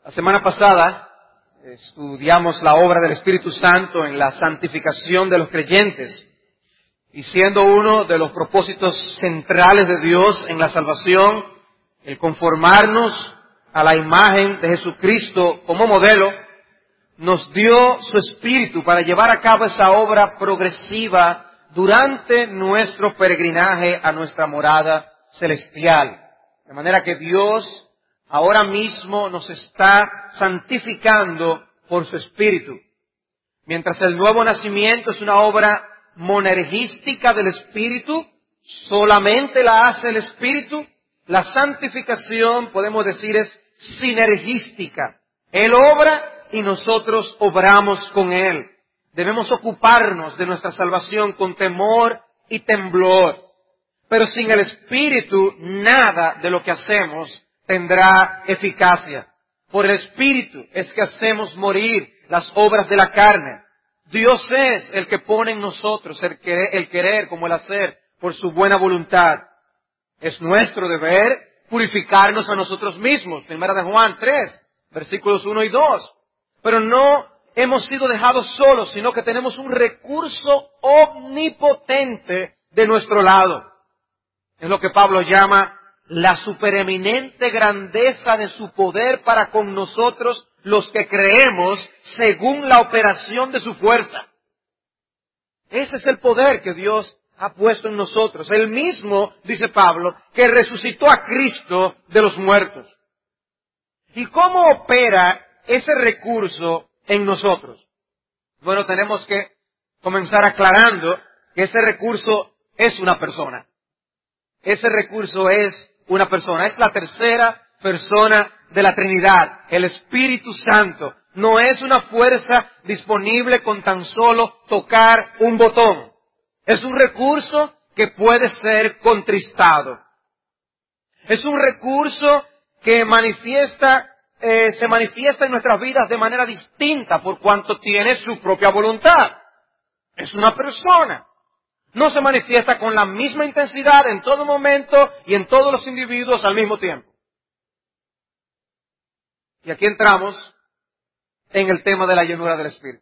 La semana pasada estudiamos la obra del Espíritu Santo en la santificación de los creyentes, y siendo uno de los propósitos centrales de Dios en la salvación, el conformarnos a la imagen de Jesucristo como modelo, nos dio su Espíritu para llevar a cabo esa obra progresiva durante nuestro peregrinaje a nuestra morada celestial. De manera que Dios ahora mismo nos está santificando por su Espíritu. Mientras el nuevo nacimiento es una obra monergística del Espíritu, solamente la hace el Espíritu, la santificación, podemos decir, es sinergística. Él obra y nosotros obramos con Él. Debemos ocuparnos de nuestra salvación con temor y temblor. Pero sin el Espíritu, nada de lo que hacemos tendrá eficacia. Por el Espíritu es que hacemos morir las obras de la carne. Dios es el que pone en nosotros el querer como el hacer por su buena voluntad. Es nuestro deber purificarnos a nosotros mismos. Primera de Juan 3, versículos 1 y 2. Pero no hemos sido dejados solos, sino que tenemos un recurso omnipotente de nuestro lado. Es lo que Pablo llama la supereminente grandeza de su poder para con nosotros los que creemos según la operación de su fuerza. Ese es el poder que Dios ha puesto en nosotros. Él mismo, dice Pablo, que resucitó a Cristo de los muertos. ¿Y cómo opera ese recurso en nosotros? Bueno, tenemos que comenzar aclarando que ese recurso es una persona. Ese recurso es una persona. Es la tercera persona de la Trinidad, el Espíritu Santo. No es una fuerza disponible con tan solo tocar un botón. Es un recurso que puede ser contristado. Es un recurso que se manifiesta en nuestras vidas de manera distinta por cuanto tiene su propia voluntad. Es una persona. No se manifiesta con la misma intensidad en todo momento y en todos los individuos al mismo tiempo. Y aquí entramos en el tema de la llenura del Espíritu.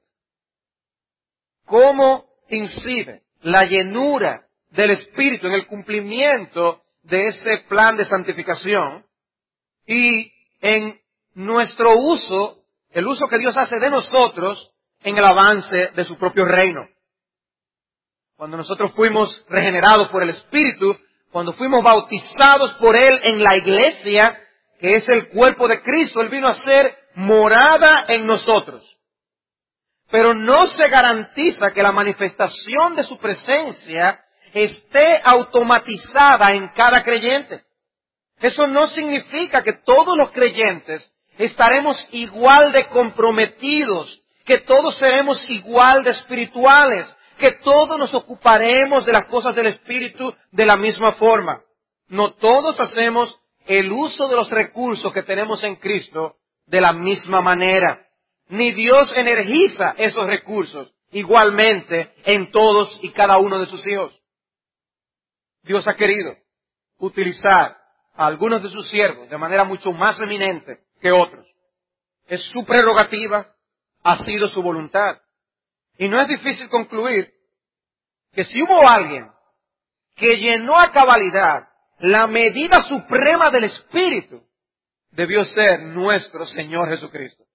¿Cómo incide la llenura del Espíritu en el cumplimiento de ese plan de santificación y en nuestro uso, el uso que Dios hace de nosotros en el avance de su propio reino? Cuando nosotros fuimos regenerados por el Espíritu, cuando fuimos bautizados por Él en la iglesia, que es el cuerpo de Cristo, Él vino a ser morada en nosotros. Pero no se garantiza que la manifestación de su presencia esté automatizada en cada creyente. Eso no significa que todos los creyentes estaremos igual de comprometidos, que todos seremos igual de espirituales, que todos nos ocuparemos de las cosas del Espíritu de la misma forma. No todos hacemos el uso de los recursos que tenemos en Cristo de la misma manera. Ni Dios energiza esos recursos igualmente en todos y cada uno de sus hijos. Dios ha querido utilizar a algunos de sus siervos de manera mucho más eminente que otros. Es su prerrogativa, ha sido su voluntad. Y no es difícil concluir que si hubo alguien que llenó a cabalidad la medida suprema del Espíritu, debió ser nuestro Señor Jesucristo.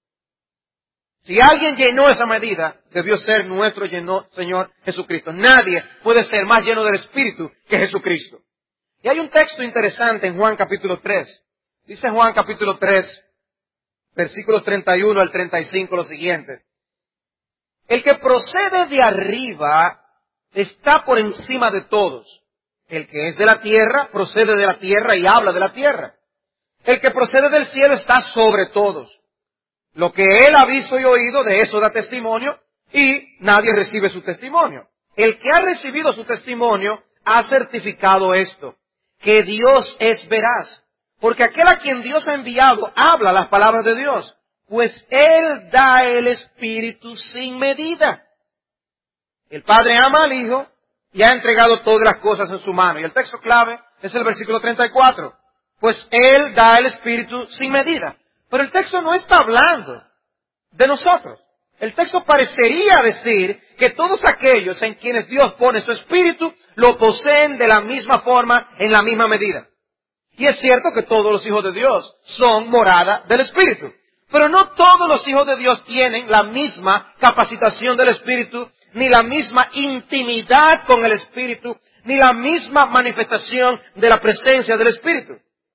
Si alguien llenó esa medida, debió ser nuestro Señor Jesucristo. Nadie puede ser más lleno del Espíritu que Jesucristo. Y hay un texto interesante en Juan capítulo 3. Dice Juan capítulo 3, versículos 31 al 35 lo siguiente. El que procede de arriba está por encima de todos. El que es de la tierra procede de la tierra y habla de la tierra. El que procede del cielo está sobre todos. Lo que él ha visto y oído, de eso da testimonio, y nadie recibe su testimonio. El que ha recibido su testimonio ha certificado esto, que Dios es veraz. Porque aquel a quien Dios ha enviado habla las palabras de Dios, pues Él da el Espíritu sin medida. El Padre ama al Hijo y ha entregado todas las cosas en su mano. Y el texto clave es el versículo 34. Pues Él da el Espíritu sin medida. Pero el texto no está hablando de nosotros. El texto parecería decir que todos aquellos en quienes Dios pone su Espíritu lo poseen de la misma forma, en la misma medida. Y es cierto que todos los hijos de Dios son morada del Espíritu. Pero no todos los hijos de Dios tienen la misma capacitación del Espíritu, ni la misma intimidad con el Espíritu, ni la misma manifestación de la presencia del Espíritu.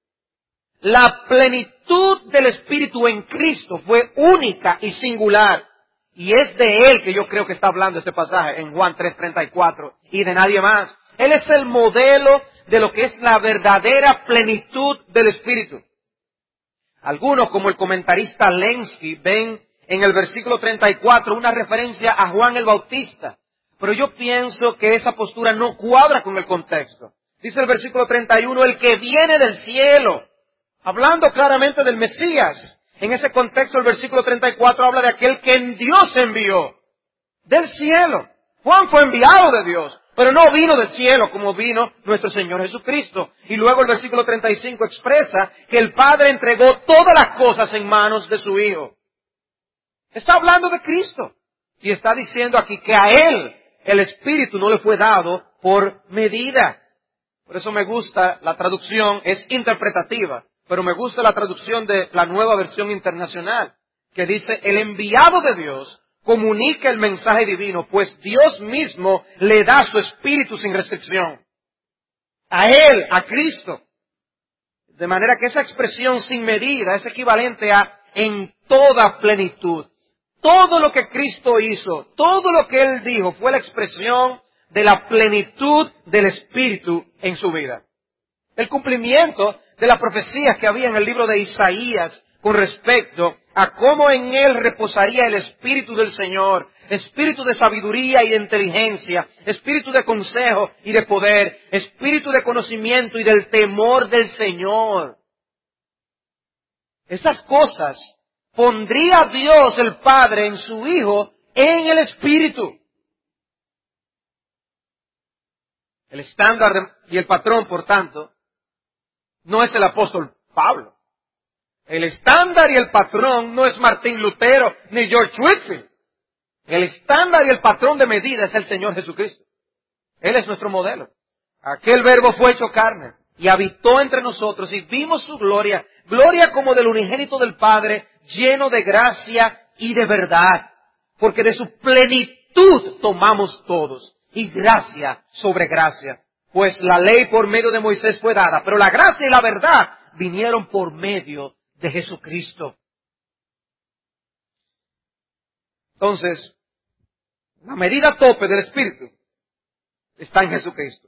La plenitud del Espíritu en Cristo fue única y singular. Y es de Él que yo creo que está hablando este pasaje en Juan 3:34 y de nadie más. Él es el modelo de lo que es la verdadera plenitud del Espíritu. Algunos, como el comentarista Lenski, ven en el versículo 34 una referencia a Juan el Bautista. Pero yo pienso que esa postura no cuadra con el contexto. Dice el versículo 31, el que viene del cielo, hablando claramente del Mesías. En ese contexto el versículo 34 habla de aquel que en Dios envió, del cielo. Juan fue enviado de Dios, pero no vino del cielo como vino nuestro Señor Jesucristo. Y luego el versículo 35 expresa que el Padre entregó todas las cosas en manos de su Hijo. Está hablando de Cristo. Y está diciendo aquí que a Él el Espíritu no le fue dado por medida. Por eso me gusta la traducción, es interpretativa, pero me gusta la traducción de la Nueva Versión Internacional, que dice, el enviado de Dios comunica el mensaje divino, pues Dios mismo le da su Espíritu sin restricción. A Él, a Cristo. De manera que esa expresión sin medida es equivalente a en toda plenitud. Todo lo que Cristo hizo, todo lo que Él dijo fue la expresión de la plenitud del Espíritu en su vida. El cumplimiento de las profecías que había en el libro de Isaías con respecto a cómo en Él reposaría el Espíritu del Señor, Espíritu de sabiduría y de inteligencia, Espíritu de consejo y de poder, Espíritu de conocimiento y del temor del Señor. Esas cosas pondría Dios el Padre en su Hijo en el Espíritu. El estándar y el patrón, por tanto, no es el apóstol Pablo. El estándar y el patrón no es Martín Lutero ni George Whitefield. El estándar y el patrón de medida es el Señor Jesucristo. Él es nuestro modelo. Aquel verbo fue hecho carne y habitó entre nosotros y vimos su gloria, gloria como del unigénito del Padre, lleno de gracia y de verdad. Porque de su plenitud tomamos todos y gracia sobre gracia. Pues la ley por medio de Moisés fue dada, pero la gracia y la verdad vinieron por medio de Jesucristo. Entonces, la medida tope del Espíritu está en Jesucristo.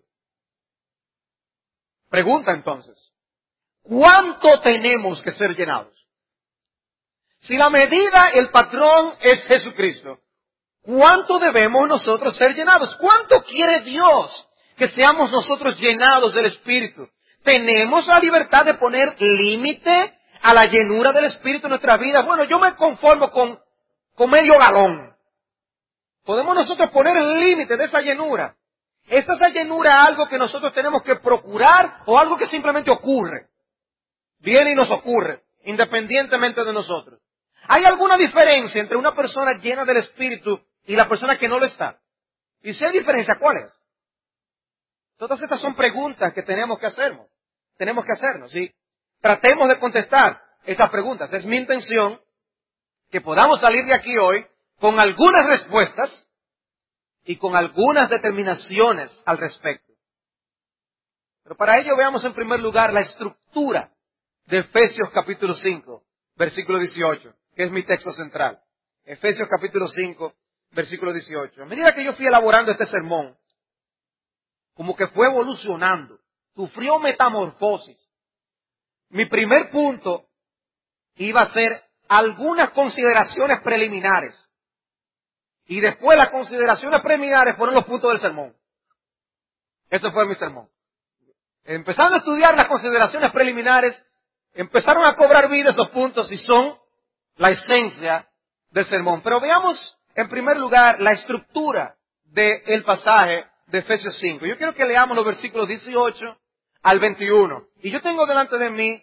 Pregunta entonces, ¿cuánto tenemos que ser llenados? Si la medida, el patrón es Jesucristo, ¿cuánto debemos nosotros ser llenados? ¿Cuánto quiere Dios que seamos nosotros llenados del Espíritu? ¿Tenemos la libertad de poner límite a la llenura del Espíritu en nuestra vida? Bueno, yo me conformo con medio galón. ¿Podemos nosotros poner el límite de esa llenura? ¿Es esa llenura algo que nosotros tenemos que procurar o algo que simplemente ocurre? Viene y nos ocurre, independientemente de nosotros. ¿Hay alguna diferencia entre una persona llena del Espíritu y la persona que no lo está? Y si hay diferencia, ¿cuál es? Todas estas son preguntas que tenemos que hacernos. ¿Sí? Tratemos de contestar esas preguntas. Es mi intención que podamos salir de aquí hoy con algunas respuestas y con algunas determinaciones al respecto. Pero para ello veamos en primer lugar la estructura de Efesios capítulo 5, versículo 18, que es mi texto central. Efesios capítulo 5, versículo 18. A medida que yo fui elaborando este sermón, como que fue evolucionando, sufrió metamorfosis. Mi primer punto iba a ser algunas consideraciones preliminares. Y después las consideraciones preliminares fueron los puntos del sermón. Ese fue mi sermón. Empezando a estudiar las consideraciones preliminares, empezaron a cobrar vida esos puntos y son la esencia del sermón. Pero veamos en primer lugar la estructura del pasaje de Efesios 5. Yo quiero que leamos los versículos 18 al 21. Y yo tengo delante de mí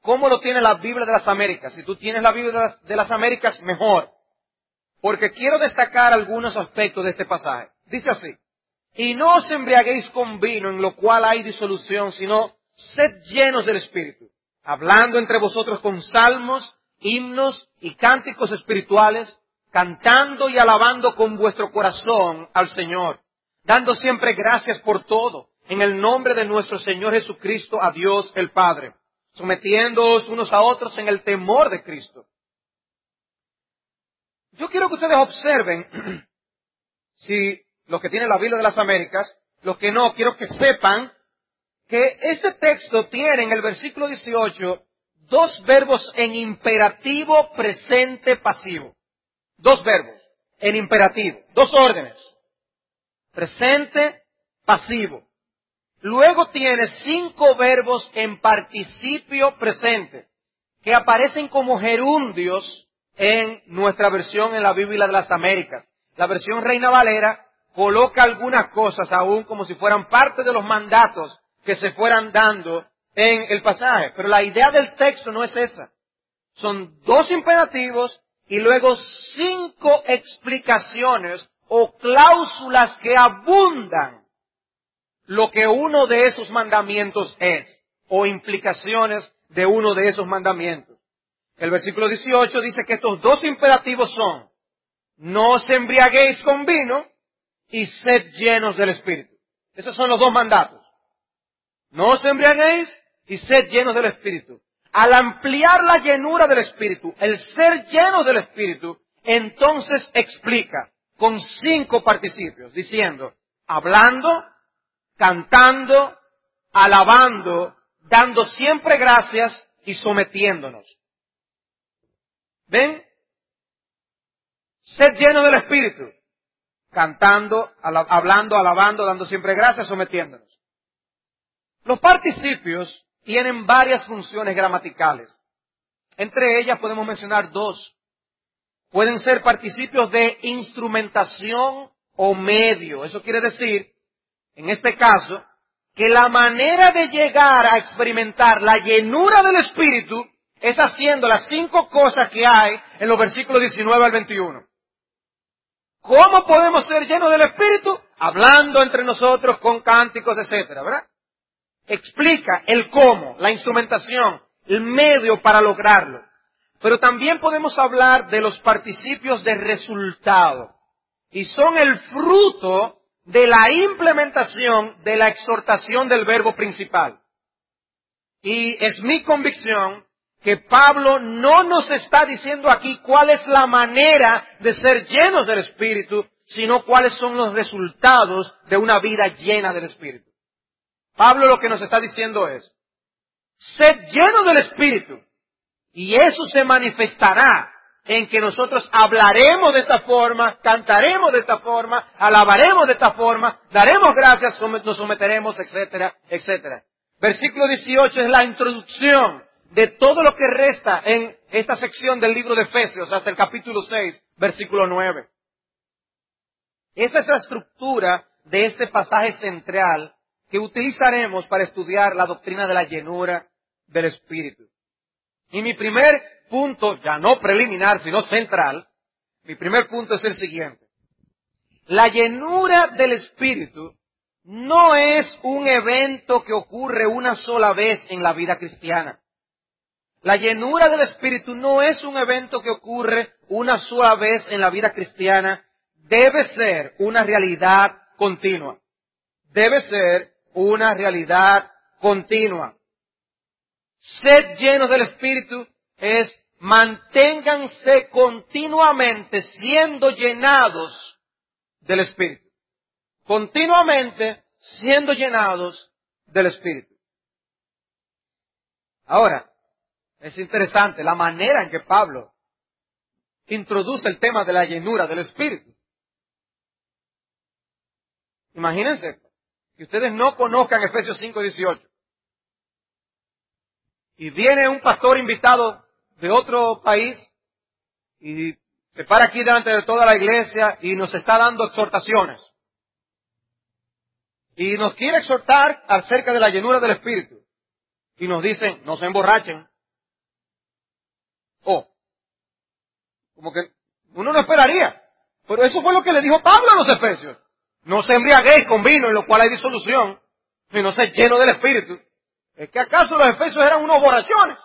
¿Cómo lo tiene la Biblia de las Américas? Si tú tienes la Biblia de las Américas, mejor. Porque quiero destacar algunos aspectos de este pasaje. Dice así: y no os embriaguéis con vino en lo cual hay disolución, sino sed llenos del Espíritu, hablando entre vosotros con salmos, himnos y cánticos espirituales, cantando y alabando con vuestro corazón al Señor, dando siempre gracias por todo, en el nombre de nuestro Señor Jesucristo, a Dios el Padre, sometiéndoos unos a otros en el temor de Cristo. Yo quiero que ustedes observen, si los que tienen la Biblia de las Américas, los que no, quiero que sepan que este texto tiene en el versículo 18 dos verbos en imperativo presente pasivo. Dos verbos en imperativo, dos órdenes. Presente, pasivo. Luego tiene 5 verbos en participio presente, que aparecen como gerundios en nuestra versión en la Biblia de las Américas. La versión Reina Valera coloca algunas cosas aún como si fueran parte de los mandatos que se fueran dando en el pasaje. Pero la idea del texto no es esa. Son 2 imperativos y luego 5 explicaciones o cláusulas que abundan lo que uno de esos mandamientos es, o implicaciones de uno de esos mandamientos. El versículo 18 dice que estos 2 imperativos son: no os embriaguéis con vino y sed llenos del Espíritu. Esos son los 2 mandatos. No os embriaguéis y sed llenos del Espíritu. Al ampliar la llenura del Espíritu, el ser lleno del Espíritu, entonces explica con 5 participios, diciendo: hablando, cantando, alabando, dando siempre gracias y sometiéndonos. ¿Ven? Sed lleno del Espíritu. Cantando, hablando, alabando, dando siempre gracias, sometiéndonos. Los participios tienen varias funciones gramaticales. Entre ellas podemos mencionar 2. Pueden ser participios de instrumentación o medio. Eso quiere decir, en este caso, que la manera de llegar a experimentar la llenura del Espíritu es haciendo las 5 cosas que hay en los versículos 19 al 21. ¿Cómo podemos ser llenos del Espíritu? Hablando entre nosotros con cánticos, etcétera, ¿verdad? Explica el cómo, la instrumentación, el medio para lograrlo. Pero también podemos hablar de los participios de resultado. Y son el fruto de la implementación de la exhortación del verbo principal. Y es mi convicción que Pablo no nos está diciendo aquí cuál es la manera de ser llenos del Espíritu, sino cuáles son los resultados de una vida llena del Espíritu. Pablo lo que nos está diciendo es: sed llenos del Espíritu, y eso se manifestará en que nosotros hablaremos de esta forma, cantaremos de esta forma, alabaremos de esta forma, daremos gracias, nos someteremos, etcétera, etcétera. Versículo 18 es la introducción de todo lo que resta en esta sección del libro de Efesios hasta el capítulo 6, versículo 9. Esa es la estructura de este pasaje central que utilizaremos para estudiar la doctrina de la llenura del Espíritu. Y mi primer punto, ya no preliminar, sino central, mi primer punto es el siguiente. La llenura del Espíritu no es un evento que ocurre una sola vez en la vida cristiana. La llenura del Espíritu no es un evento que ocurre una sola vez en la vida cristiana. Debe ser una realidad continua. Debe ser una realidad continua. Sed llenos del Espíritu es manténganse continuamente siendo llenados del Espíritu. Continuamente siendo llenados del Espíritu. Ahora, es interesante la manera en que Pablo introduce el tema de la llenura del Espíritu. Imagínense que ustedes no conozcan Efesios 5:18. Y viene un pastor invitado de otro país y se para aquí delante de toda la iglesia y nos está dando exhortaciones. Y nos quiere exhortar acerca de la llenura del Espíritu. Y nos dicen: no se emborrachen, Oh, como que uno no esperaría. Pero eso fue lo que le dijo Pablo a los efesios. No se embriaguéis con vino en lo cual hay disolución, sino se lleno del Espíritu. ¿Es que acaso los efesios eran unos borrachones?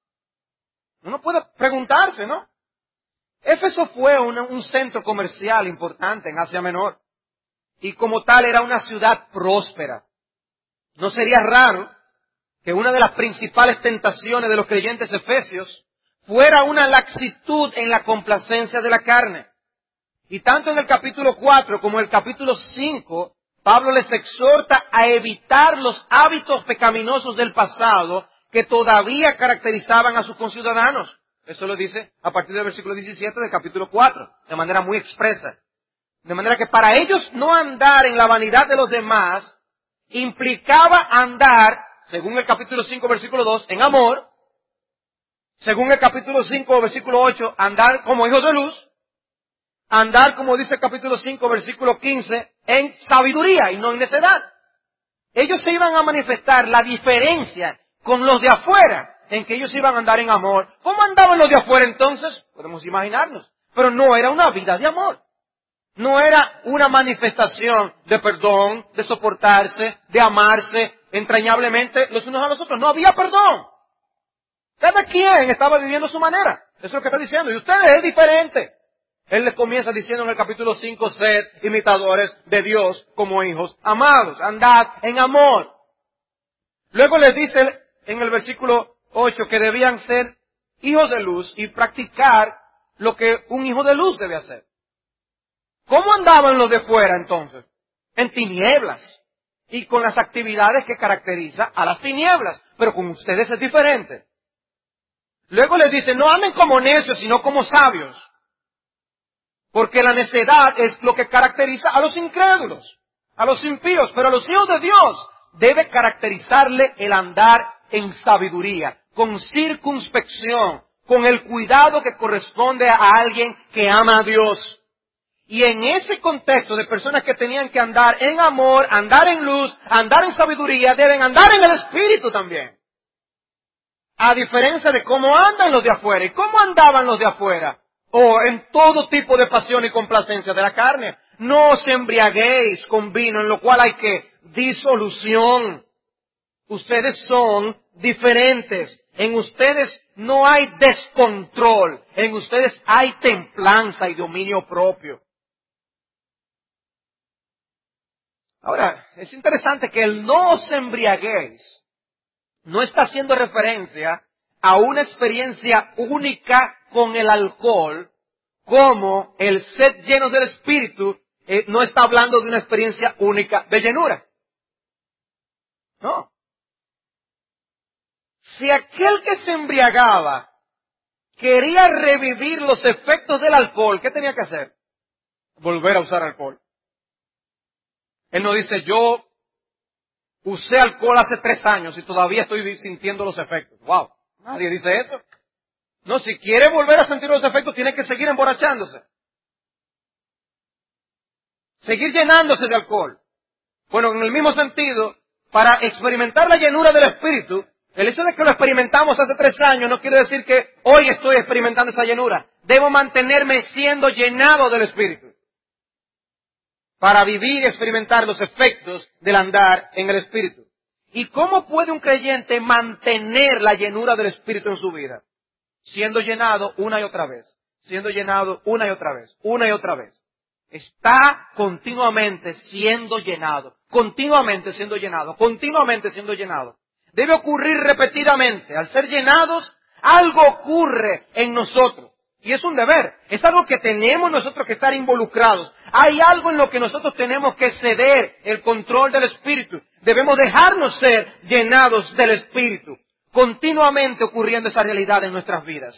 Uno puede preguntarse, ¿no? Éfeso fue un centro comercial importante en Asia Menor. Y como tal era una ciudad próspera. No sería raro que una de las principales tentaciones de los creyentes efesios fuera una laxitud en la complacencia de la carne. Y tanto en el capítulo 4 como en el capítulo 5, Pablo les exhorta a evitar los hábitos pecaminosos del pasado que todavía caracterizaban a sus conciudadanos. Eso lo dice a partir del versículo 17 del capítulo 4, de manera muy expresa. De manera que para ellos no andar en la vanidad de los demás implicaba andar, según el capítulo 5, versículo 2, en amor. Según el capítulo 5, versículo 8, andar como hijos de luz. Andar, como dice el capítulo 5, versículo 15, en sabiduría y no en necedad. Ellos se iban a manifestar la diferencia con los de afuera, en que ellos iban a andar en amor. ¿Cómo andaban los de afuera entonces? Podemos imaginarnos. Pero no era una vida de amor. No era una manifestación de perdón, de soportarse, de amarse entrañablemente los unos a los otros. No había perdón. Cada quien estaba viviendo a su manera. Eso es lo que está diciendo. Y ustedes es diferente. Él les comienza diciendo en el capítulo 5, sed imitadores de Dios como hijos amados. Andad en amor. Luego les dice en el versículo 8 que debían ser hijos de luz y practicar lo que un hijo de luz debe hacer. ¿Cómo andaban los de fuera entonces? En tinieblas y con las actividades que caracteriza a las tinieblas. Pero con ustedes es diferente. Luego les dice, no anden como necios, sino como sabios. Porque la necedad es lo que caracteriza a los incrédulos, a los impíos. Pero a los hijos de Dios debe caracterizarle el andar en sabiduría, con circunspección, con el cuidado que corresponde a alguien que ama a Dios. Y en ese contexto de personas que tenían que andar en amor, andar en luz, andar en sabiduría, deben andar en el Espíritu también. A diferencia de cómo andan los de afuera. ¿Y cómo andaban los de afuera? En todo tipo de pasión y complacencia de la carne. No os embriaguéis con vino, en lo cual hay que disolución. Ustedes son diferentes. En ustedes no hay descontrol. En ustedes hay templanza y dominio propio. Ahora, es interesante que el no os embriaguéis no está haciendo referencia a una experiencia única con el alcohol, como el sed llenos del Espíritu no está hablando de una experiencia única de llenura. No. Si aquel que se embriagaba quería revivir los efectos del alcohol, ¿qué tenía que hacer? Volver a usar alcohol. Él no dice, yo usé alcohol hace 3 años y todavía estoy sintiendo los efectos. ¡Wow! Nadie dice eso. No, si quiere volver a sentir los efectos, tiene que seguir emborrachándose. Seguir llenándose de alcohol. Bueno, en el mismo sentido, para experimentar la llenura del Espíritu, el hecho de que lo experimentamos hace 3 años no quiere decir que hoy estoy experimentando esa llenura. Debo mantenerme siendo llenado del Espíritu para vivir y experimentar los efectos del andar en el Espíritu. ¿Y cómo puede un creyente mantener la llenura del Espíritu en su vida? Siendo llenado una y otra vez, siendo llenado una y otra vez, una y otra vez. Está continuamente siendo llenado, continuamente siendo llenado, continuamente siendo llenado. Debe ocurrir repetidamente. Al ser llenados, algo ocurre en nosotros. Y es un deber, es algo que tenemos nosotros que estar involucrados. Hay algo en lo que nosotros tenemos que ceder el control del Espíritu. Debemos dejarnos ser llenados del Espíritu. Continuamente ocurriendo esa realidad en nuestras vidas.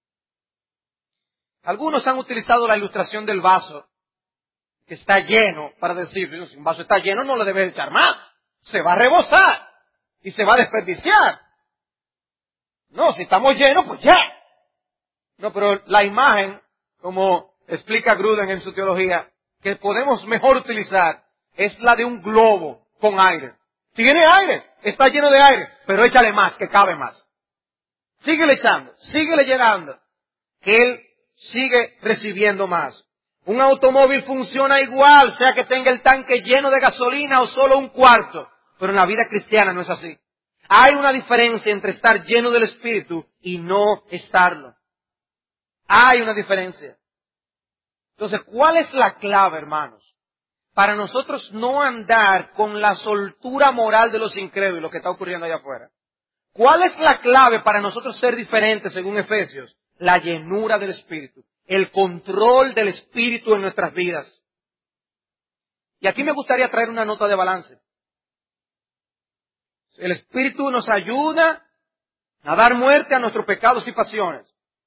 Algunos han utilizado la ilustración del vaso que está lleno para decir, si un vaso está lleno no le debe echar más. Se va a rebosar y se va a desperdiciar. No, si estamos llenos, pues ya. No, pero la imagen, como explica Gruden en su teología, que podemos mejor utilizar es la de un globo con aire. Tiene aire, está lleno de aire, pero échale más, que cabe más. Síguele echando, síguele llenando. que él sigue recibiendo más. Un automóvil funciona igual, sea que tenga el tanque lleno de gasolina o solo un cuarto. Pero en la vida cristiana no es así. Hay una diferencia entre estar lleno del Espíritu y no estarlo. Hay una diferencia. Entonces, ¿cuál es la clave, hermanos? Para nosotros no andar con la soltura moral de los incrédulos, lo que está ocurriendo allá afuera. ¿Cuál es la clave para nosotros ser diferentes según Efesios? La llenura del Espíritu. El control del Espíritu en nuestras vidas. Y aquí me gustaría traer una nota de balance. El Espíritu nos ayuda a dar muerte a nuestros pecados y pasiones.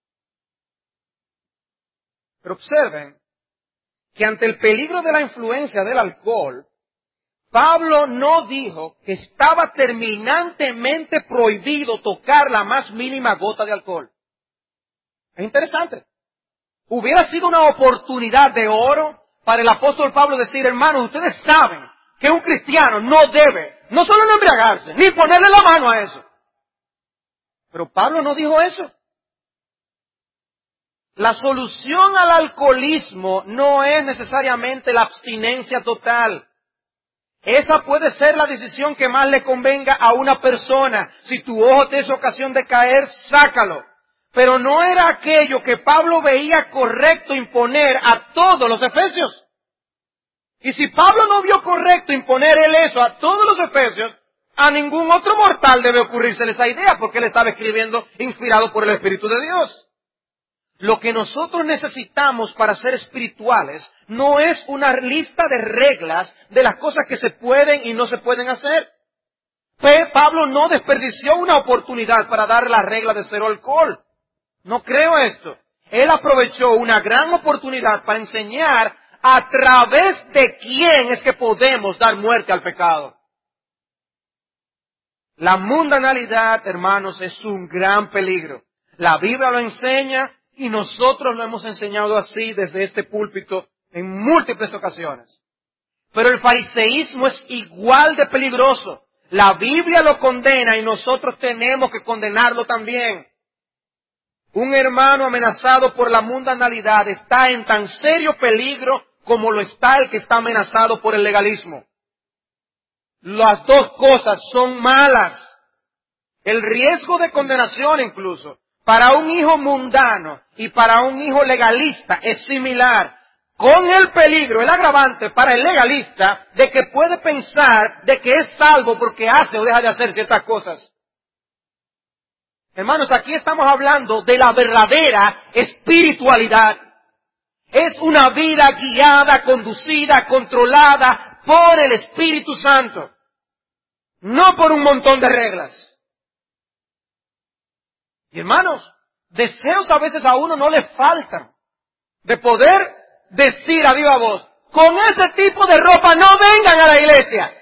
Pero observen que ante el peligro de la influencia del alcohol, Pablo no dijo que estaba terminantemente prohibido tocar la más mínima gota de alcohol. Es interesante. Hubiera sido una oportunidad de oro para el apóstol Pablo decir, hermanos, ustedes saben que un cristiano no debe, no solo no embriagarse, ni ponerle la mano a eso. Pero Pablo no dijo eso. La solución al alcoholismo no es necesariamente la abstinencia total. Esa puede ser la decisión que más le convenga a una persona. Si tu ojo te es ocasión de caer, sácalo. Pero no era aquello que Pablo veía correcto imponer a todos los efesios. Y si Pablo no vio correcto imponer él eso a todos los efesios, a ningún otro mortal debe ocurrírsele esa idea, porque él estaba escribiendo inspirado por el Espíritu de Dios. Lo que nosotros necesitamos para ser espirituales no es una lista de reglas de las cosas que se pueden y no se pueden hacer. Pablo no desperdició una oportunidad para dar la regla de cero alcohol. No creo esto. Él aprovechó una gran oportunidad para enseñar a través de quién es que podemos dar muerte al pecado. La mundanalidad, hermanos, es un gran peligro. La Biblia lo enseña y nosotros lo hemos enseñado así desde este púlpito en múltiples ocasiones. Pero el fariseísmo es igual de peligroso. La Biblia lo condena y nosotros tenemos que condenarlo también. Un hermano amenazado por la mundanalidad está en tan serio peligro como lo está el que está amenazado por el legalismo. Las dos cosas son malas. El riesgo de condenación incluso para un hijo mundano y para un hijo legalista es similar, con el peligro, el agravante para el legalista de que puede pensar de que es salvo porque hace o deja de hacer ciertas cosas. Hermanos, aquí estamos hablando de la verdadera espiritualidad. Es una vida guiada, conducida, controlada por el Espíritu Santo, no por un montón de reglas. Y hermanos, deseos a veces a uno no le faltan de poder decir a viva voz, con ese tipo de ropa no vengan a la iglesia.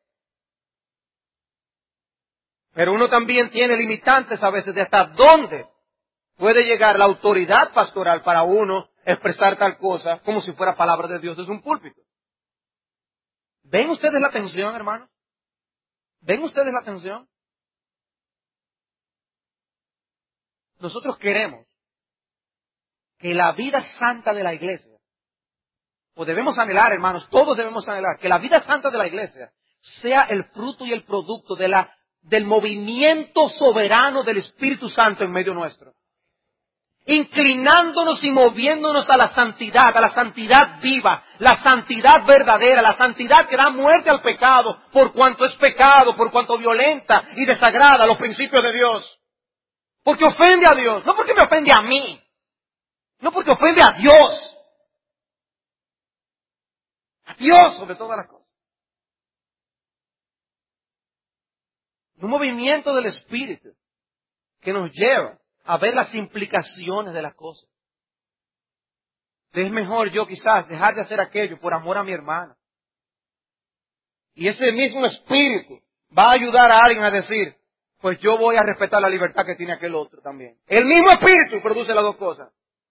Pero uno también tiene limitantes a veces de hasta dónde puede llegar la autoridad pastoral para uno expresar tal cosa como si fuera palabra de Dios desde un púlpito. ¿Ven ustedes la tensión, hermanos? ¿Ven ustedes la tensión? Nosotros queremos que la vida santa de la iglesia, o debemos anhelar, hermanos, todos debemos anhelar, que la vida santa de la iglesia sea el fruto y el producto del movimiento soberano del Espíritu Santo en medio nuestro. Inclinándonos y moviéndonos a la santidad viva, la santidad verdadera, la santidad que da muerte al pecado, por cuanto es pecado, por cuanto violenta y desagrada los principios de Dios. Porque ofende a Dios, no porque me ofende a mí, no porque ofende a Dios. A Dios sobre todas las cosas. Un movimiento del Espíritu que nos lleva a ver las implicaciones de las cosas. Es mejor yo quizás dejar de hacer aquello por amor a mi hermano. Y ese mismo Espíritu va a ayudar a alguien a decir, pues yo voy a respetar la libertad que tiene aquel otro también. El mismo Espíritu produce las dos cosas.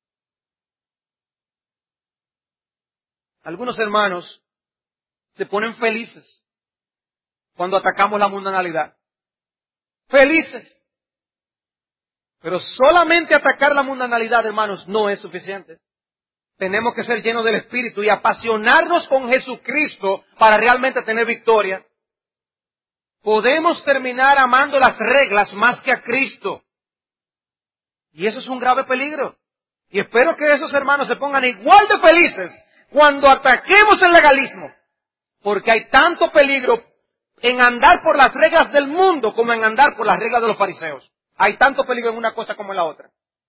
Algunos hermanos se ponen felices cuando atacamos la mundanalidad. Felices. Pero solamente atacar la mundanalidad, hermanos, no es suficiente. Tenemos que ser llenos del Espíritu y apasionarnos con Jesucristo para realmente tener victoria. Podemos terminar amando las reglas más que a Cristo. Y eso es un grave peligro. Y espero que esos hermanos se pongan igual de felices cuando ataquemos el legalismo. Porque hay tanto peligro en andar por las reglas del mundo como en andar por las reglas de los fariseos. Hay tanto peligro en una cosa como en la otra.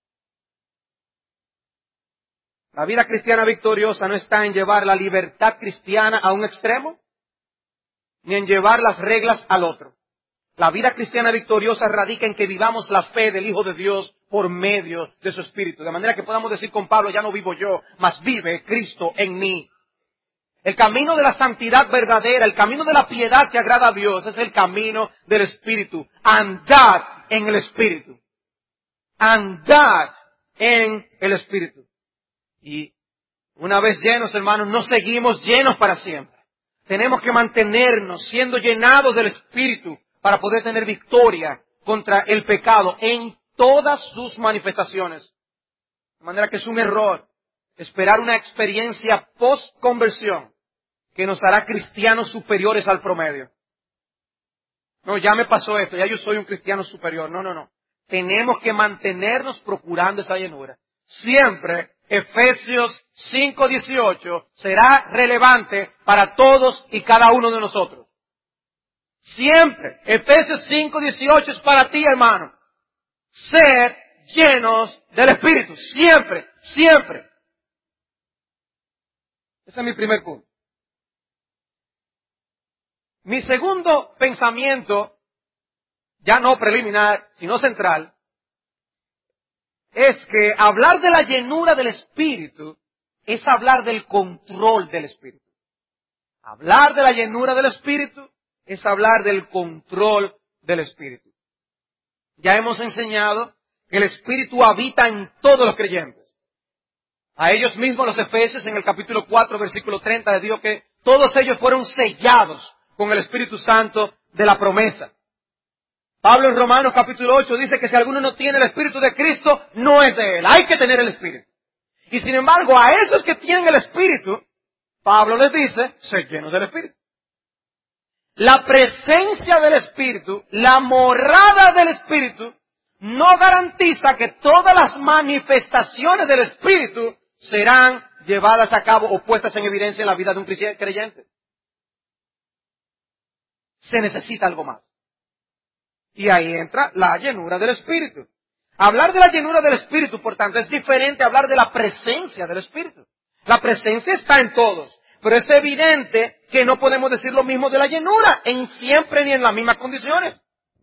La vida cristiana victoriosa no está en llevar la libertad cristiana a un extremo, ni en llevar las reglas al otro. La vida cristiana victoriosa radica en que vivamos la fe del Hijo de Dios por medio de su Espíritu. De manera que podamos decir con Pablo, ya no vivo yo, mas vive Cristo en mí. El camino de la santidad verdadera, el camino de la piedad que agrada a Dios, es el camino del Espíritu. Andad en el Espíritu. Andad en el Espíritu. Y una vez llenos, hermanos, no seguimos llenos para siempre. Tenemos que mantenernos siendo llenados del Espíritu para poder tener victoria contra el pecado en todas sus manifestaciones. De manera que es un error esperar una experiencia post-conversión que nos hará cristianos superiores al promedio. No, ya me pasó esto, ya yo soy un cristiano superior. No. Tenemos que mantenernos procurando esa llenura. Siempre Efesios 5:18 será relevante para todos y cada uno de nosotros. Siempre. Efesios 5:18 es para ti, hermano. Ser llenos del Espíritu. Siempre, siempre. Ese es mi primer punto. Mi segundo pensamiento, ya no preliminar, sino central, es que hablar de la llenura del Espíritu es hablar del control del Espíritu. Hablar de la llenura del Espíritu es hablar del control del Espíritu. Ya hemos enseñado que el Espíritu habita en todos los creyentes. A ellos mismos los Efesios en el capítulo 4, versículo 30, les digo que todos ellos fueron sellados con el Espíritu Santo de la promesa. Pablo en Romanos capítulo 8 dice que si alguno no tiene el Espíritu de Cristo, no es de él. Hay que tener el Espíritu. Y sin embargo, a esos que tienen el Espíritu, Pablo les dice, sed llenos del Espíritu. La presencia del Espíritu, la morada del Espíritu, no garantiza que todas las manifestaciones del Espíritu serán llevadas a cabo o puestas en evidencia en la vida de un creyente. Se necesita algo más. Y ahí entra la llenura del Espíritu. Hablar de la llenura del Espíritu, por tanto, es diferente a hablar de la presencia del Espíritu. La presencia está en todos, pero es evidente que no podemos decir lo mismo de la llenura, en siempre ni en las mismas condiciones.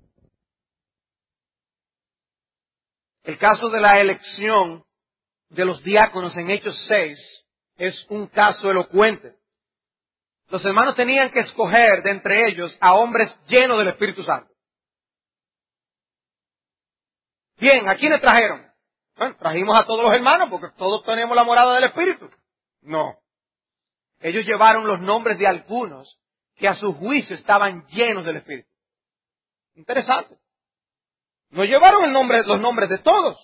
El caso de la elección de los diáconos en Hechos 6 es un caso elocuente. Los hermanos tenían que escoger de entre ellos a hombres llenos del Espíritu Santo. Bien, ¿a quiénes trajeron? Bueno, trajimos a todos los hermanos porque todos tenemos la morada del Espíritu. No. Ellos llevaron los nombres de algunos que a su juicio estaban llenos del Espíritu. Interesante. No llevaron los nombres de todos.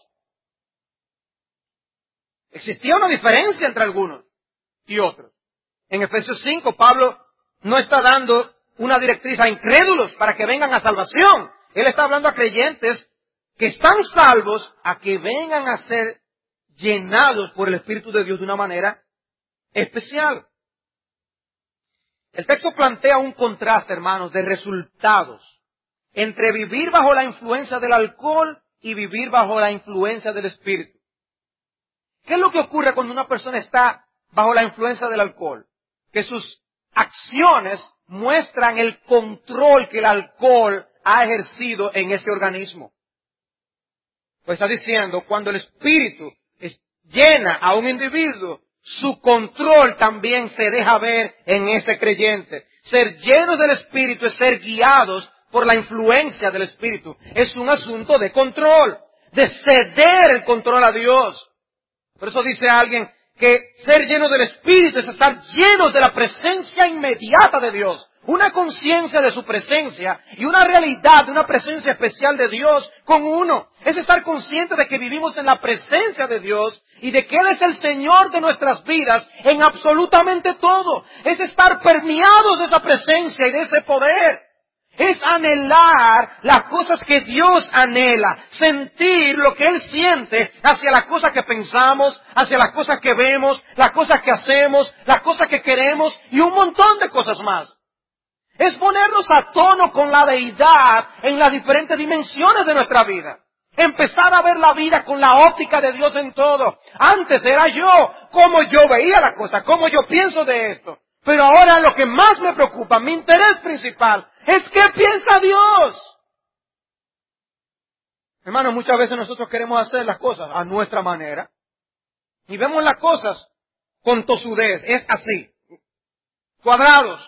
Existía una diferencia entre algunos y otros. En Efesios 5, Pablo no está dando una directriz a incrédulos para que vengan a salvación. Él está hablando a creyentes que están salvos a que vengan a ser llenados por el Espíritu de Dios de una manera especial. El texto plantea un contraste, hermanos, de resultados entre vivir bajo la influencia del alcohol y vivir bajo la influencia del Espíritu. ¿Qué es lo que ocurre cuando una persona está bajo la influencia del alcohol? Que sus acciones muestran el control que el alcohol ha ejercido en ese organismo. Pues está diciendo, cuando el Espíritu llena a un individuo, su control también se deja ver en ese creyente. Ser llenos del Espíritu es ser guiados por la influencia del Espíritu. Es un asunto de control, de ceder el control a Dios. Por eso dice alguien que ser llenos del Espíritu es estar llenos de la presencia inmediata de Dios. una conciencia de su presencia y una realidad de una presencia especial de Dios con uno. Es estar consciente de que vivimos en la presencia de Dios y de que Él es el Señor de nuestras vidas en absolutamente todo. Es estar permeados de esa presencia y de ese poder. Es anhelar las cosas que Dios anhela, sentir lo que Él siente hacia las cosas que pensamos, hacia las cosas que vemos, las cosas que hacemos, las cosas que queremos y un montón de cosas más. Es ponernos a tono con la deidad en las diferentes dimensiones de nuestra vida. Empezar a ver la vida con la óptica de Dios en todo. Antes era yo, cómo yo veía las cosas, cómo yo pienso de esto. Pero ahora lo que más me preocupa, mi interés principal, es qué piensa Dios. Hermanos, muchas veces nosotros queremos hacer las cosas a nuestra manera. Y vemos las cosas con tosudez, es así, cuadrados.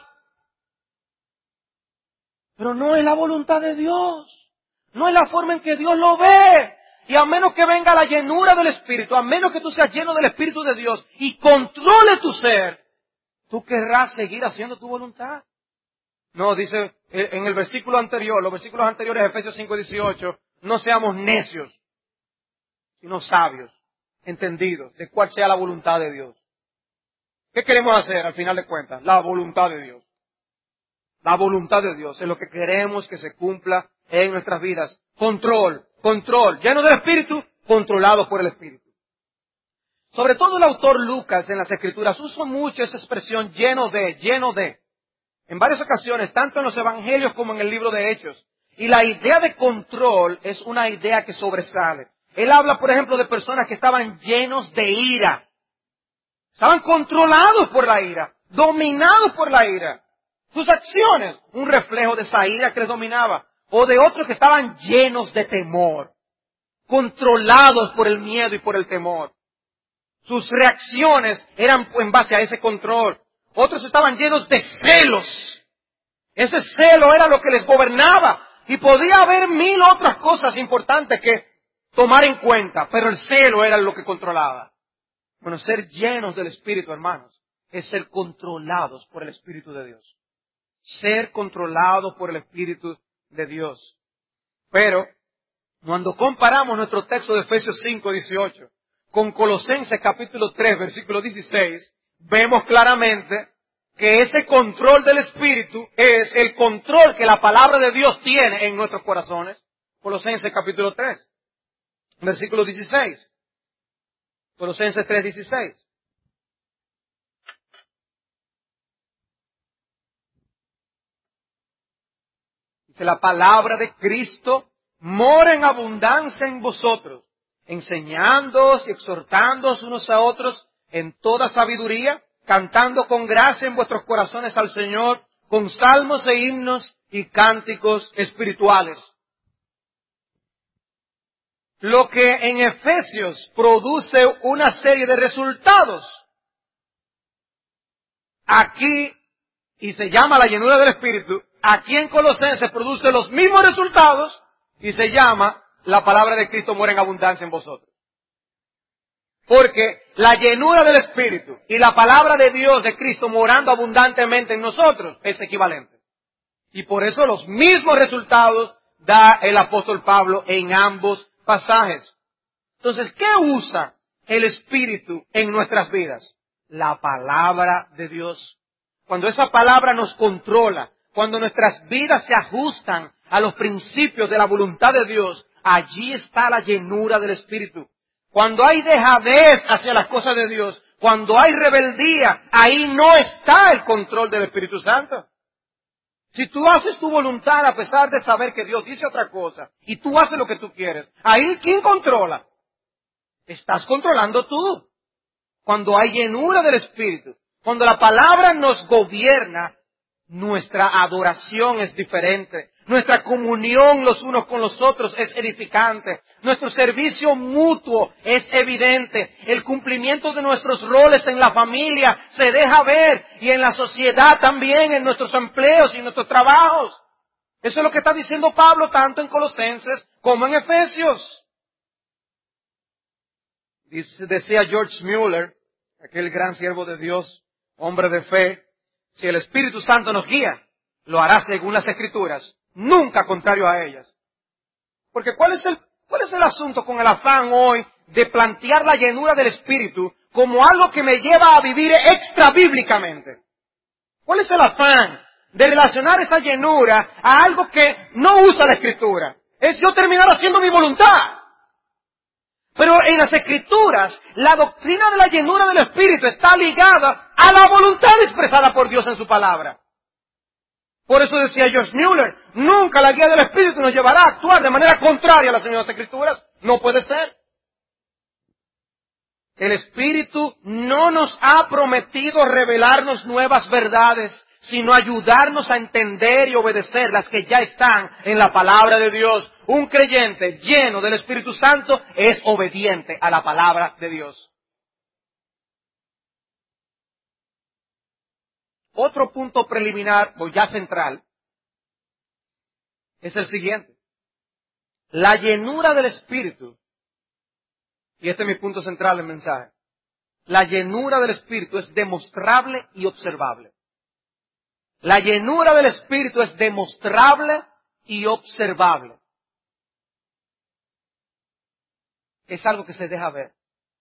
Pero no es la voluntad de Dios. No es la forma en que Dios lo ve. Y a menos que venga la llenura del Espíritu, a menos que tú seas lleno del Espíritu de Dios y controle tu ser, tú querrás seguir haciendo tu voluntad. No, dice en el versículo anterior, los versículos anteriores de Efesios 5:18, no seamos necios, sino sabios, entendidos de cuál sea la voluntad de Dios. ¿Qué queremos hacer al final de cuentas? La voluntad de Dios. La voluntad de Dios es lo que queremos que se cumpla en nuestras vidas. Control, lleno del Espíritu, controlados por el Espíritu. Sobre todo el autor Lucas en las Escrituras usa mucho esa expresión lleno de. En varias ocasiones, tanto en los Evangelios como en el libro de Hechos. Y la idea de control es una idea que sobresale. Él habla, por ejemplo, de personas que estaban llenos de ira. Estaban controlados por la ira, dominados por la ira. Sus acciones, un reflejo de esa ira que les dominaba. O de otros que estaban llenos de temor, controlados por el miedo y por el temor. Sus reacciones eran en base a ese control. Otros estaban llenos de celos. Ese celo era lo que les gobernaba. Y podía haber mil otras cosas importantes que tomar en cuenta, pero el celo era lo que controlaba. Bueno, ser llenos del Espíritu, hermanos, es ser controlados por el Espíritu de Dios. Ser controlados por el Espíritu de Dios. Pero, cuando comparamos nuestro texto de Efesios 5:18 con Colosenses capítulo 3, versículo 16, vemos claramente que ese control del Espíritu es el control que la palabra de Dios tiene en nuestros corazones. Colosenses capítulo 3, versículo 16. Colosenses 3:16. Dice, la palabra de Cristo mora en abundancia en vosotros, enseñándoos y exhortándoos unos a otros en toda sabiduría, cantando con gracia en vuestros corazones al Señor, con salmos e himnos y cánticos espirituales. Lo que en Efesios produce una serie de resultados, aquí, y se llama la llenura del Espíritu, aquí en Colosenses produce los mismos resultados y se llama la palabra de Cristo mora en abundancia en vosotros. Porque la llenura del Espíritu y la palabra de Dios de Cristo morando abundantemente en nosotros es equivalente. Y por eso los mismos resultados da el apóstol Pablo en ambos pasajes. Entonces, ¿qué usa el Espíritu en nuestras vidas? La palabra de Dios. Cuando esa palabra nos controla, cuando nuestras vidas se ajustan a los principios de la voluntad de Dios, allí está la llenura del Espíritu. Cuando hay dejadez hacia las cosas de Dios, cuando hay rebeldía, ahí no está el control del Espíritu Santo. Si tú haces tu voluntad a pesar de saber que Dios dice otra cosa, y tú haces lo que tú quieres, ahí ¿quién controla? Estás controlando tú. Cuando hay llenura del Espíritu, cuando la palabra nos gobierna, nuestra adoración es diferente. Nuestra comunión los unos con los otros es edificante. Nuestro servicio mutuo es evidente. El cumplimiento de nuestros roles en la familia se deja ver. Y en la sociedad también, en nuestros empleos y en nuestros trabajos. Eso es lo que está diciendo Pablo tanto en Colosenses como en Efesios. Decía George Mueller, aquel gran siervo de Dios, hombre de fe, si el Espíritu Santo nos guía, lo hará según las Escrituras, nunca contrario a ellas. Porque ¿cuál es el asunto con el afán hoy de plantear la llenura del Espíritu como algo que me lleva a vivir extra bíblicamente? ¿Cuál es el afán de relacionar esa llenura a algo que no usa la Escritura? Es yo terminar haciendo mi voluntad. Pero en las Escrituras, la doctrina de la llenura del Espíritu está ligada a la voluntad expresada por Dios en su palabra. Por eso decía George Mueller, nunca la guía del Espíritu nos llevará a actuar de manera contraria a las Sagradas Escrituras. No puede ser. El Espíritu no nos ha prometido revelarnos nuevas verdades, sino ayudarnos a entender y obedecer las que ya están en la palabra de Dios. Un creyente lleno del Espíritu Santo es obediente a la palabra de Dios. Otro punto preliminar, o ya central, es el siguiente. La llenura del Espíritu, y este es mi punto central del mensaje, la llenura del Espíritu es demostrable y observable. La llenura del Espíritu es demostrable y observable. Es algo que se deja ver.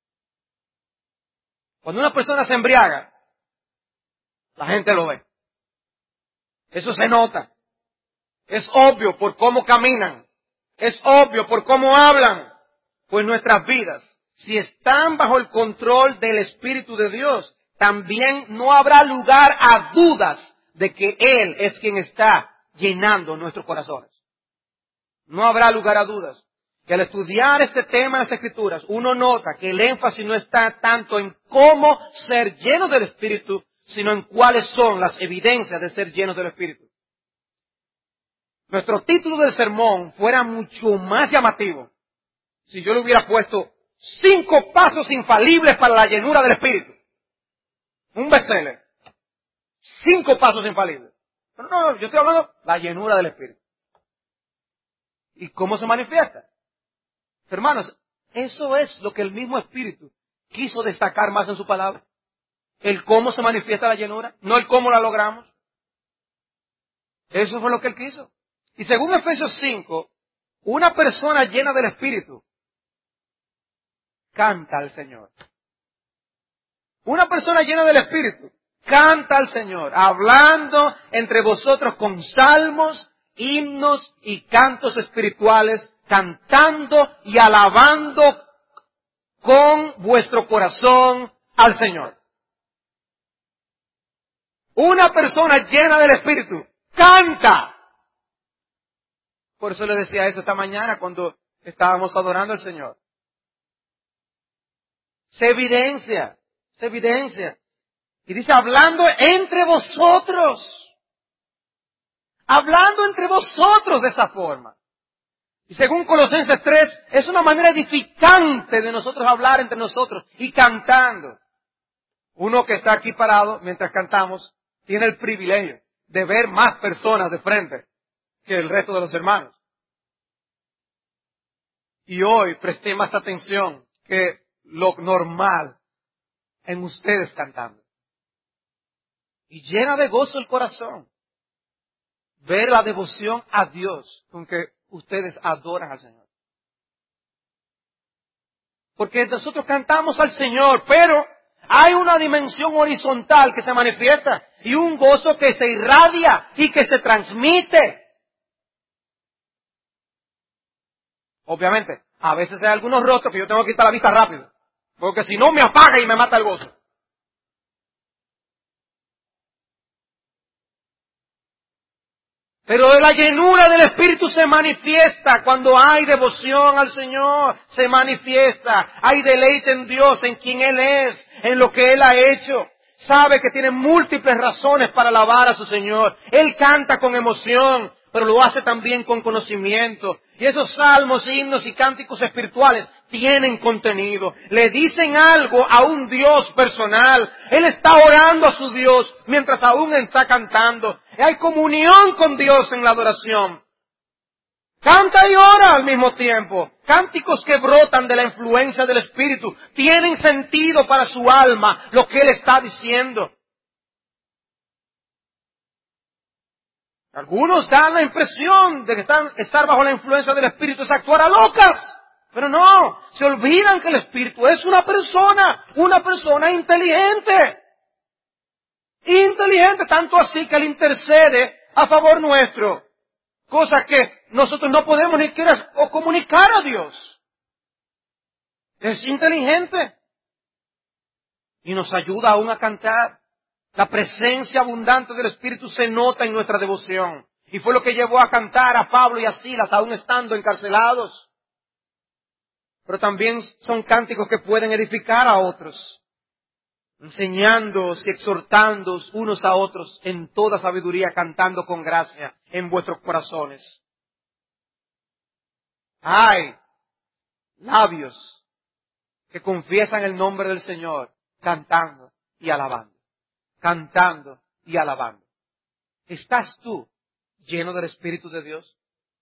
Cuando una persona se embriaga, la gente lo ve. Eso se nota. Es obvio por cómo caminan. Es obvio por cómo hablan. Pues nuestras vidas, si están bajo el control del Espíritu de Dios, también no habrá lugar a dudas de que Él es quien está llenando nuestros corazones. No habrá lugar a dudas. Que al estudiar este tema en las Escrituras, uno nota que el énfasis no está tanto en cómo ser llenos del Espíritu, sino en cuáles son las evidencias de ser llenos del Espíritu. Nuestro título del sermón fuera mucho más llamativo si yo le hubiera puesto 5 pasos infalibles para la llenura del Espíritu. Un bestseller. 5 pasos infalibles. Pero no, yo estoy hablando de la llenura del Espíritu. ¿Y cómo se manifiesta? Hermanos, eso es lo que el mismo Espíritu quiso destacar más en su palabra. El cómo se manifiesta la llenura, no el cómo la logramos. Eso fue lo que Él quiso. Y según Efesios 5, una persona llena del Espíritu canta al Señor. Una persona llena del Espíritu canta al Señor, hablando entre vosotros con salmos, himnos y cantos espirituales, cantando y alabando con vuestro corazón al Señor. Una persona llena del Espíritu canta. Por eso le decía eso esta mañana cuando estábamos adorando al Señor. Se evidencia. Y dice, hablando entre vosotros. Hablando entre vosotros de esa forma. Y según Colosenses 3, es una manera edificante de nosotros hablar entre nosotros y cantando. Uno que está aquí parado mientras cantamos tiene el privilegio de ver más personas de frente que el resto de los hermanos. Y hoy presté más atención que lo normal en ustedes cantando. Y llena de gozo el corazón ver la devoción a Dios con que ustedes adoran al Señor. Porque nosotros cantamos al Señor, pero hay una dimensión horizontal que se manifiesta y un gozo que se irradia y que se transmite. Obviamente, a veces hay algunos rostros que yo tengo que quitar la vista rápido, porque si no me apaga y me mata el gozo. Pero la llenura del Espíritu se manifiesta cuando hay devoción al Señor, se manifiesta, hay deleite en Dios, en quien Él es, en lo que Él ha hecho. Sabe que tiene múltiples razones para alabar a su Señor. Él canta con emoción, pero lo hace también con conocimiento. Y esos salmos, himnos y cánticos espirituales tienen contenido. Le dicen algo a un Dios personal. Él está orando a su Dios mientras aún está cantando. Hay comunión con Dios en la adoración. Canta y ora al mismo tiempo. Cánticos que brotan de la influencia del Espíritu tienen sentido para su alma lo que Él está diciendo. Algunos dan la impresión de que estar bajo la influencia del Espíritu es actuar a locas. Pero no, se olvidan que el Espíritu es una persona inteligente. Inteligente, tanto así que Él intercede a favor nuestro. Cosas que nosotros no podemos ni siquiera comunicar a Dios. Es inteligente. Y nos ayuda aún a cantar. La presencia abundante del Espíritu se nota en nuestra devoción. Y fue lo que llevó a cantar a Pablo y a Silas, aún estando encarcelados. Pero también son cánticos que pueden edificar a otros, enseñándoos y exhortándoos unos a otros en toda sabiduría, cantando con gracia en vuestros corazones. Hay labios que confiesan el nombre del Señor, cantando y alabando. Cantando y alabando. ¿Estás tú lleno del Espíritu de Dios?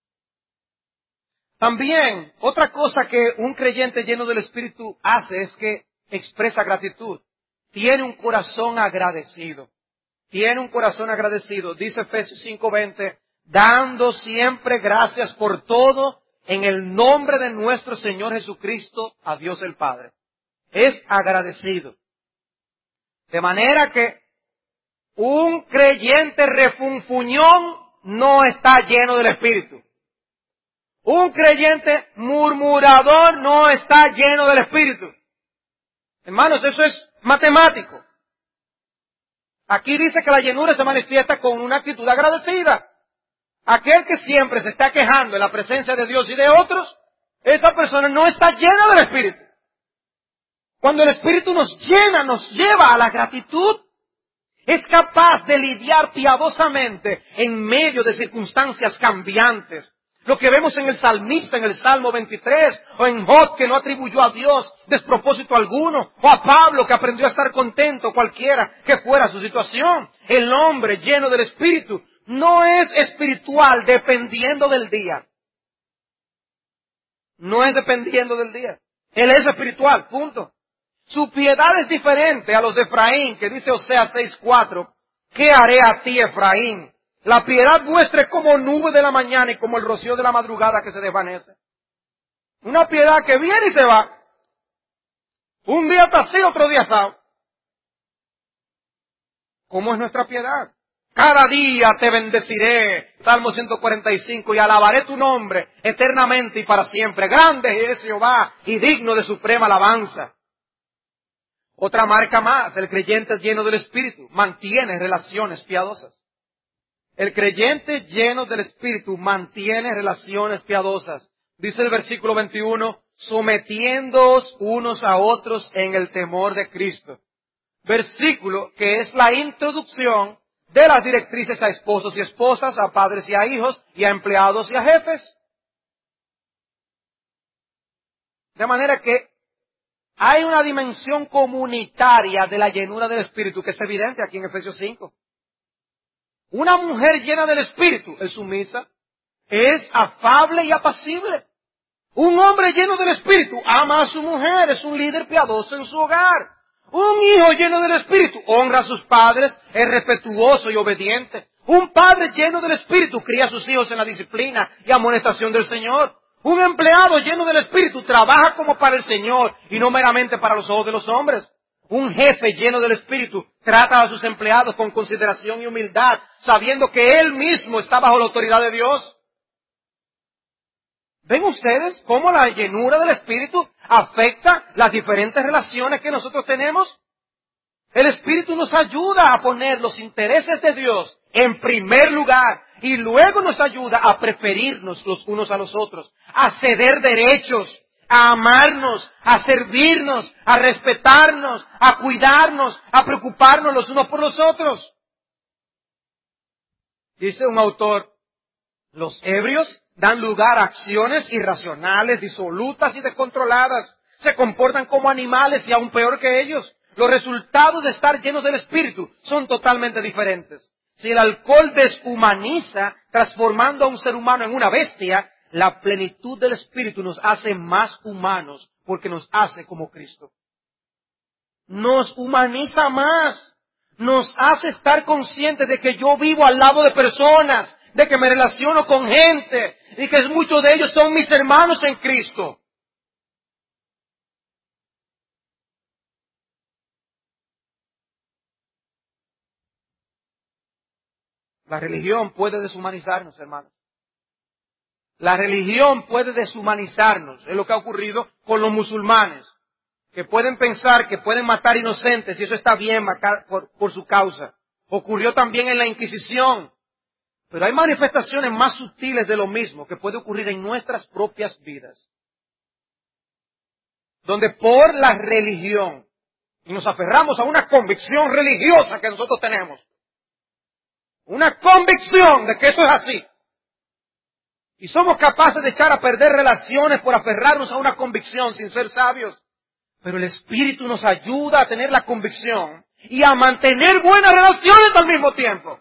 También, otra cosa que un creyente lleno del Espíritu hace es que expresa gratitud. Tiene un corazón agradecido. Tiene un corazón agradecido. Dice Efesios 5:20, dando siempre gracias por todo en el nombre de nuestro Señor Jesucristo a Dios el Padre. Es agradecido. De manera que un creyente refunfuñón no está lleno del Espíritu. Un creyente murmurador no está lleno del Espíritu. Hermanos, eso es matemático. Aquí dice que la llenura se manifiesta con una actitud agradecida. Aquel que siempre se está quejando en la presencia de Dios y de otros, esa persona no está llena del Espíritu. Cuando el Espíritu nos llena, nos lleva a la gratitud, es capaz de lidiar piadosamente en medio de circunstancias cambiantes. Lo que vemos en el salmista, en el Salmo 23, o en Job, que no atribuyó a Dios despropósito alguno, o a Pablo, que aprendió a estar contento cualquiera que fuera su situación. El hombre lleno del Espíritu no es espiritual dependiendo del día. No es dependiendo del día. Él es espiritual, punto. Su piedad es diferente a los de Efraín, que dice Oseas 6:4, ¿qué haré a ti, Efraín? La piedad vuestra es como nube de la mañana y como el rocío de la madrugada que se desvanece. Una piedad que viene y se va. Un día está así, otro día así. ¿Cómo es nuestra piedad? Cada día te bendeciré, Salmo 145, y alabaré tu nombre eternamente y para siempre. Grande es Jehová y digno de suprema alabanza. Otra marca más, el creyente lleno del Espíritu mantiene relaciones piadosas. El creyente lleno del Espíritu mantiene relaciones piadosas. Dice el versículo 21, sometiéndoos unos a otros en el temor de Cristo. Versículo que es la introducción de las directrices a esposos y esposas, a padres y a hijos, y a empleados y a jefes. De manera que hay una dimensión comunitaria de la llenura del Espíritu que es evidente aquí en Efesios 5. Una mujer llena del Espíritu es sumisa, es afable y apacible. Un hombre lleno del Espíritu ama a su mujer, es un líder piadoso en su hogar. Un hijo lleno del Espíritu honra a sus padres, es respetuoso y obediente. Un padre lleno del Espíritu cría a sus hijos en la disciplina y amonestación del Señor. Un empleado lleno del Espíritu trabaja como para el Señor y no meramente para los ojos de los hombres. Un jefe lleno del Espíritu trata a sus empleados con consideración y humildad, sabiendo que él mismo está bajo la autoridad de Dios. ¿Ven ustedes cómo la llenura del Espíritu afecta las diferentes relaciones que nosotros tenemos? El Espíritu nos ayuda a poner los intereses de Dios en primer lugar y luego nos ayuda a preferirnos los unos a los otros, a ceder derechos, a amarnos, a servirnos, a respetarnos, a cuidarnos, a preocuparnos los unos por los otros. Dice un autor, los ebrios dan lugar a acciones irracionales, disolutas y descontroladas. Se comportan como animales y aún peor que ellos. Los resultados de estar llenos del Espíritu son totalmente diferentes. Si el alcohol deshumaniza, transformando a un ser humano en una bestia, la plenitud del Espíritu nos hace más humanos porque nos hace como Cristo. Nos humaniza más. Nos hace estar conscientes de que yo vivo al lado de personas de que me relaciono con gente y que muchos de ellos son mis hermanos en Cristo. La religión puede deshumanizarnos, hermanos. La religión puede deshumanizarnos. Es lo que ha ocurrido con los musulmanes, que pueden pensar que pueden matar inocentes y eso está bien por su causa. Ocurrió también en la Inquisición. Pero hay manifestaciones más sutiles de lo mismo que puede ocurrir en nuestras propias vidas. Donde por la religión, y nos aferramos a una convicción religiosa que nosotros tenemos, una convicción de que eso es así, y somos capaces de echar a perder relaciones por aferrarnos a una convicción sin ser sabios, pero el Espíritu nos ayuda a tener la convicción y a mantener buenas relaciones al mismo tiempo.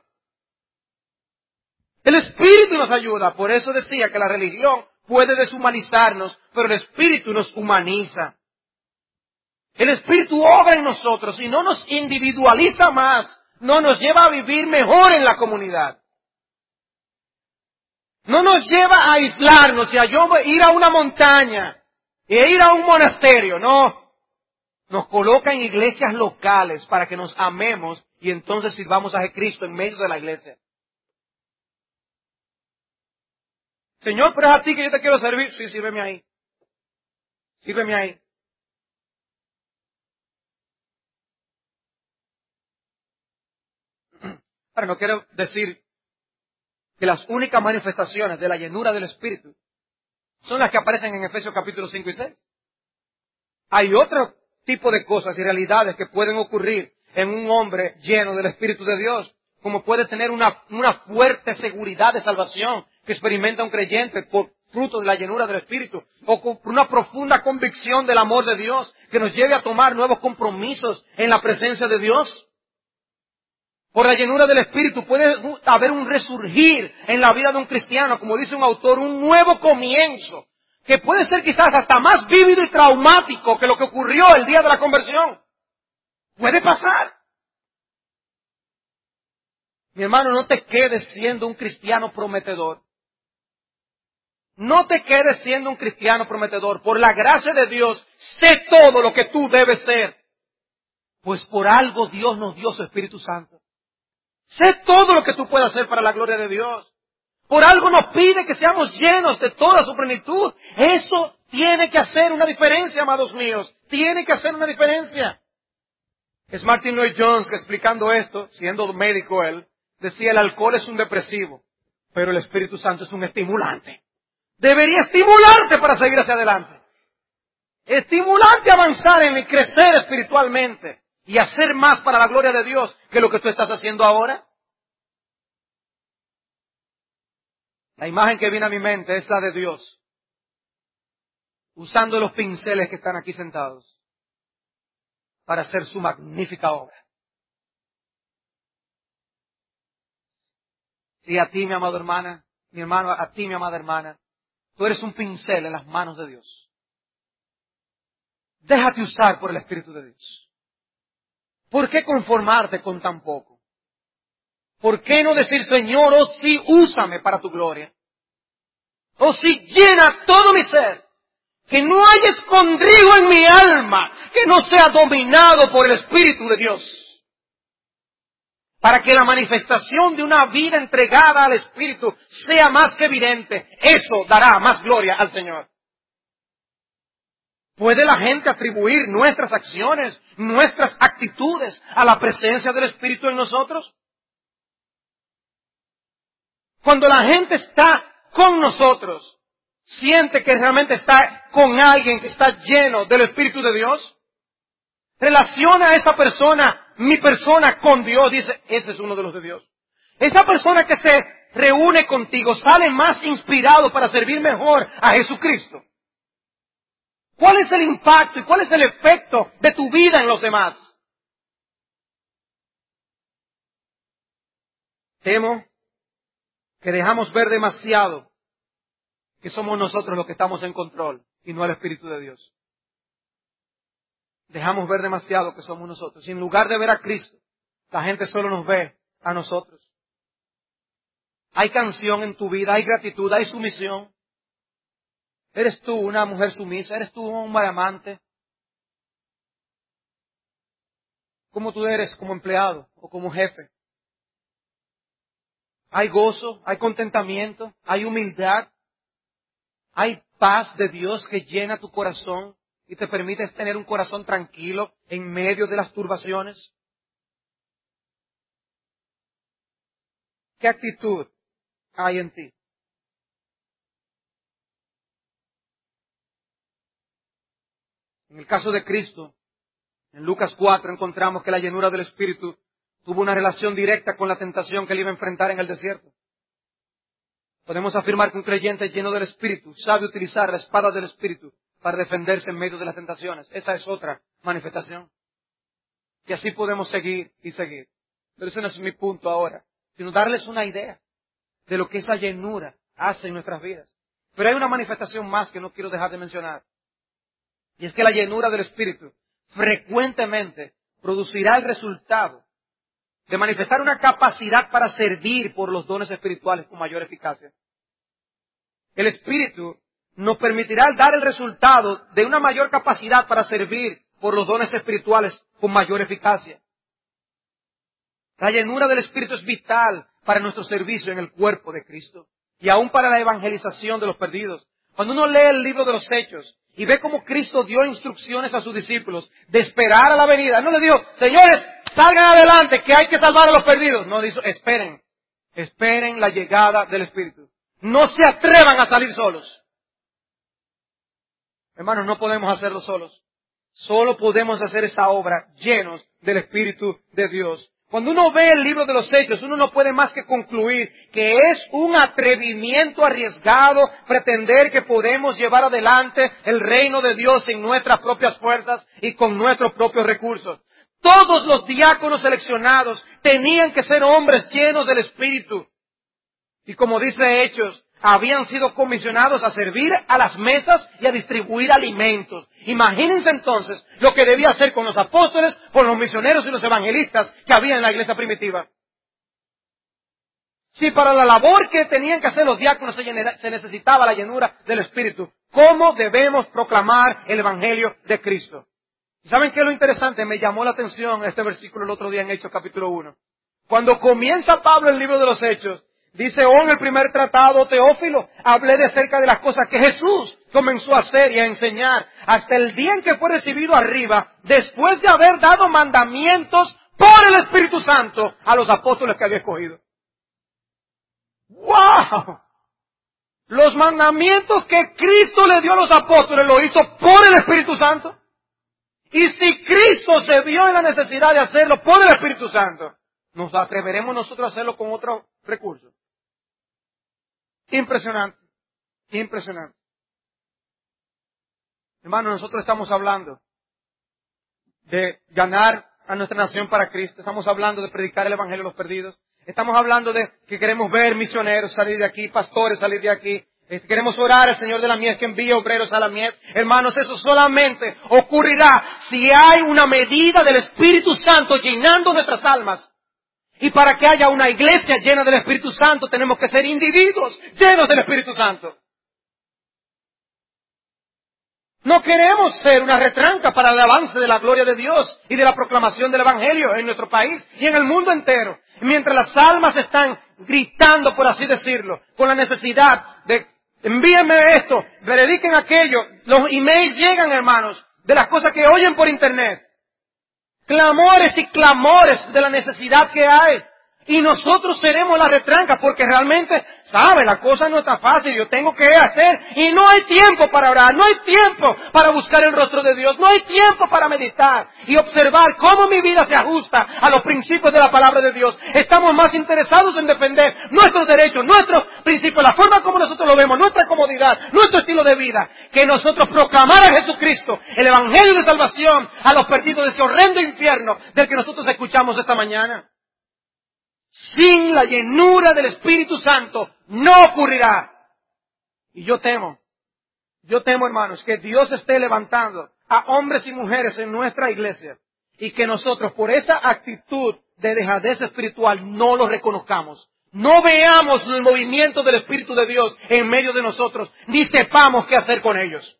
El Espíritu nos ayuda, por eso decía que la religión puede deshumanizarnos, pero el Espíritu nos humaniza. El Espíritu obra en nosotros y no nos individualiza más, no nos lleva a vivir mejor en la comunidad. No nos lleva a aislarnos y a ir a una montaña e ir a un monasterio, no. Nos coloca en iglesias locales para que nos amemos y entonces sirvamos a Cristo en medio de la iglesia. Señor, pero es a ti que yo te quiero servir. Sí, sírveme ahí. Sírveme ahí. Ahora, no quiero decir que las únicas manifestaciones de la llenura del Espíritu son las que aparecen en Efesios capítulo 5 y 6. Hay otro tipo de cosas y realidades que pueden ocurrir en un hombre lleno del Espíritu de Dios, como puede tener una fuerte seguridad de salvación que experimenta un creyente por fruto de la llenura del Espíritu, o con una profunda convicción del amor de Dios que nos lleve a tomar nuevos compromisos en la presencia de Dios. Por la llenura del Espíritu puede haber un resurgir en la vida de un cristiano, como dice un autor, un nuevo comienzo, que puede ser quizás hasta más vívido y traumático que lo que ocurrió el día de la conversión. Puede pasar. Mi hermano, no te quedes siendo un cristiano prometedor. No te quedes siendo un cristiano prometedor. Por la gracia de Dios, sé todo lo que tú debes ser. Pues por algo Dios nos dio su Espíritu Santo. Sé todo lo que tú puedas hacer para la gloria de Dios. Por algo nos pide que seamos llenos de toda su plenitud. Eso tiene que hacer una diferencia, amados míos. Tiene que hacer una diferencia. Es Martin Lloyd-Jones que explicando esto, siendo médico él, decía el alcohol es un depresivo, pero el Espíritu Santo es un estimulante. Debería estimularte para seguir hacia adelante. Estimularte a avanzar en y crecer espiritualmente y hacer más para la gloria de Dios que lo que tú estás haciendo ahora. La imagen que viene a mi mente es la de Dios, usando los pinceles que están aquí sentados para hacer su magnífica obra. Y a ti, mi amada hermana, mi hermano, a ti, mi amada hermana, tú eres un pincel en las manos de Dios. Déjate usar por el Espíritu de Dios. ¿Por qué conformarte con tan poco? ¿Por qué no decir, Señor, oh sí, úsame para tu gloria? Oh sí, llena todo mi ser. Que no haya escondrijo en mi alma, que no sea dominado por el Espíritu de Dios. Para que la manifestación de una vida entregada al Espíritu sea más que evidente. Eso dará más gloria al Señor. ¿Puede la gente atribuir nuestras acciones, nuestras actitudes a la presencia del Espíritu en nosotros? Cuando la gente está con nosotros, siente que realmente está con alguien que está lleno del Espíritu de Dios. Relaciona a esa persona, mi persona, con Dios. Dice, ese es uno de los de Dios. Esa persona que se reúne contigo sale más inspirado para servir mejor a Jesucristo. ¿Cuál es el impacto y cuál es el efecto de tu vida en los demás? Temo que dejamos ver demasiado que somos nosotros los que estamos en control y no el Espíritu de Dios. Dejamos ver demasiado que somos nosotros. Y en lugar de ver a Cristo, la gente solo nos ve a nosotros. Hay canción en tu vida, hay gratitud, hay sumisión. ¿Eres tú una mujer sumisa? ¿Eres tú un hombre amante? ¿Cómo tú eres como empleado o como jefe? Hay gozo, hay contentamiento, hay humildad, hay paz de Dios que llena tu corazón y te permite tener un corazón tranquilo en medio de las turbaciones. ¿Qué actitud hay en ti? En el caso de Cristo, en Lucas 4 encontramos que la llenura del Espíritu tuvo una relación directa con la tentación que él iba a enfrentar en el desierto. Podemos afirmar que un creyente lleno del Espíritu sabe utilizar la espada del Espíritu para defenderse en medio de las tentaciones. Esa es otra manifestación. Y así podemos seguir y seguir. Pero ese no es mi punto ahora, sino darles una idea de lo que esa llenura hace en nuestras vidas. Pero hay una manifestación más que no quiero dejar de mencionar. Y es que la llenura del Espíritu frecuentemente producirá el resultado de manifestar una capacidad para servir por los dones espirituales con mayor eficacia. El Espíritu nos permitirá dar el resultado de una mayor capacidad para servir por los dones espirituales con mayor eficacia. La llenura del Espíritu es vital para nuestro servicio en el cuerpo de Cristo y aún para la evangelización de los perdidos. Cuando uno lee el libro de los Hechos y ve cómo Cristo dio instrucciones a sus discípulos de esperar a la venida, no le dijo, señores, salgan adelante que hay que salvar a los perdidos. No, dijo, esperen la llegada del Espíritu. No se atrevan a salir solos. Hermanos, no podemos hacerlo solos. Solo podemos hacer esa obra llenos del Espíritu de Dios. Cuando uno ve el libro de los Hechos, uno no puede más que concluir que es un atrevimiento arriesgado pretender que podemos llevar adelante el reino de Dios en nuestras propias fuerzas y con nuestros propios recursos. Todos los diáconos seleccionados tenían que ser hombres llenos del Espíritu. Y como dice Hechos, habían sido comisionados a servir a las mesas y a distribuir alimentos. Imagínense entonces lo que debía hacer con los apóstoles, con los misioneros y los evangelistas que había en la iglesia primitiva. Si para la labor que tenían que hacer los diáconos se necesitaba la llenura del Espíritu, ¿cómo debemos proclamar el Evangelio de Cristo? ¿Y saben qué es lo interesante? Me llamó la atención este versículo el otro día en Hechos capítulo 1. Cuando comienza Pablo el libro de los Hechos, dice, en el primer tratado, Teófilo, hablé de cerca de las cosas que Jesús comenzó a hacer y a enseñar hasta el día en que fue recibido arriba, después de haber dado mandamientos por el Espíritu Santo a los apóstoles que había escogido. ¡Wow! Los mandamientos que Cristo le dio a los apóstoles lo hizo por el Espíritu Santo. Y si Cristo se vio en la necesidad de hacerlo por el Espíritu Santo, ¿nos atreveremos nosotros a hacerlo con otros recursos? Impresionante, impresionante. Hermano, nosotros estamos hablando de ganar a nuestra nación para Cristo. Estamos hablando de predicar el Evangelio a los perdidos. Estamos hablando de que queremos ver misioneros salir de aquí, pastores salir de aquí. Queremos orar al Señor de la mies que envíe obreros a la mies. Hermanos, eso solamente ocurrirá si hay una medida del Espíritu Santo llenando nuestras almas. Y para que haya una iglesia llena del Espíritu Santo, tenemos que ser individuos llenos del Espíritu Santo. No queremos ser una retranca para el avance de la gloria de Dios y de la proclamación del Evangelio en nuestro país y en el mundo entero. Mientras las almas están gritando, por así decirlo, con la necesidad de envíenme esto, prediquen aquello. Los emails llegan, hermanos, de las cosas que oyen por internet. Clamores y clamores de la necesidad que hay. Y nosotros seremos la retranca porque realmente, ¿sabe? La cosa no está fácil, yo tengo que hacer. Y no hay tiempo para orar, no hay tiempo para buscar el rostro de Dios, no hay tiempo para meditar y observar cómo mi vida se ajusta a los principios de la palabra de Dios. Estamos más interesados en defender nuestros derechos, nuestros principios, la forma como nosotros lo vemos, nuestra comodidad, nuestro estilo de vida, que nosotros proclamar a Jesucristo, el Evangelio de salvación a los perdidos de ese horrendo infierno del que nosotros escuchamos esta mañana. Sin la llenura del Espíritu Santo no ocurrirá. Y yo temo, hermanos, que Dios esté levantando a hombres y mujeres en nuestra iglesia y que nosotros por esa actitud de dejadez espiritual no lo reconozcamos. No veamos el movimiento del Espíritu de Dios en medio de nosotros, ni sepamos qué hacer con ellos.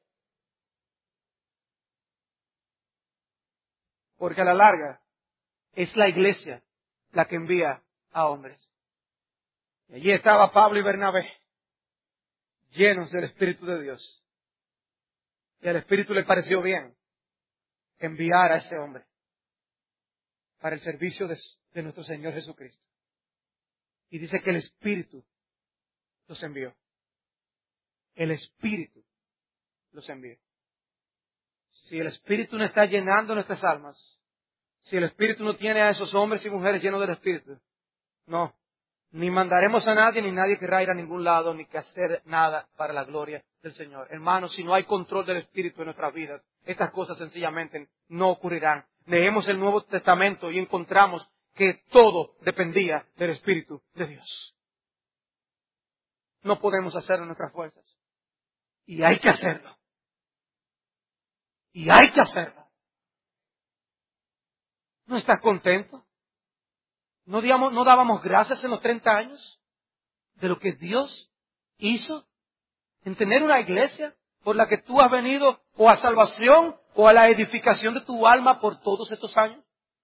Porque a la larga es la iglesia la que envía a hombres. Y allí estaba Pablo y Bernabé, llenos del Espíritu de Dios. Y al Espíritu le pareció bien enviar a ese hombre para el servicio de nuestro Señor Jesucristo. Y dice que el Espíritu los envió. El Espíritu los envió. Si el Espíritu no está llenando nuestras almas, si el Espíritu no tiene a esos hombres y mujeres llenos del Espíritu, no, ni mandaremos a nadie, ni nadie querrá ir a ningún lado, ni que hacer nada para la gloria del Señor. Hermanos, si no hay control del Espíritu en nuestras vidas, estas cosas sencillamente no ocurrirán. Leemos el Nuevo Testamento y encontramos que todo dependía del Espíritu de Dios. No podemos hacerlo en nuestras fuerzas. Y hay que hacerlo. Y hay que hacerlo. ¿No estás contento? ¿No dábamos gracias en los 30 años de lo que Dios hizo en tener una iglesia por la que tú has venido o a salvación o a la edificación de tu alma por todos estos años?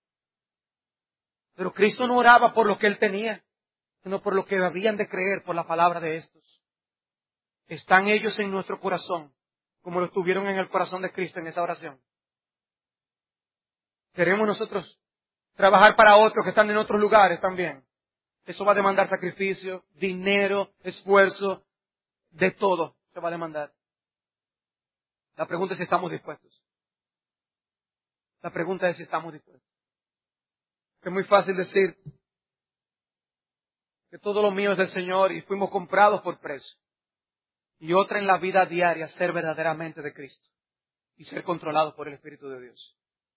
Pero Cristo no oraba por lo que Él tenía, sino por lo que habían de creer por la palabra de estos. ¿Están ellos en nuestro corazón como lo estuvieron en el corazón de Cristo en esa oración? ¿Queremos nosotros trabajar para otros que están en otros lugares también? Eso va a demandar sacrificio, dinero, esfuerzo, de todo se va a demandar. La pregunta es si estamos dispuestos. La pregunta es si estamos dispuestos. Es muy fácil decir que todo lo mío es del Señor y fuimos comprados por precio. Y otra en la vida diaria, ser verdaderamente de Cristo y ser controlados por el Espíritu de Dios.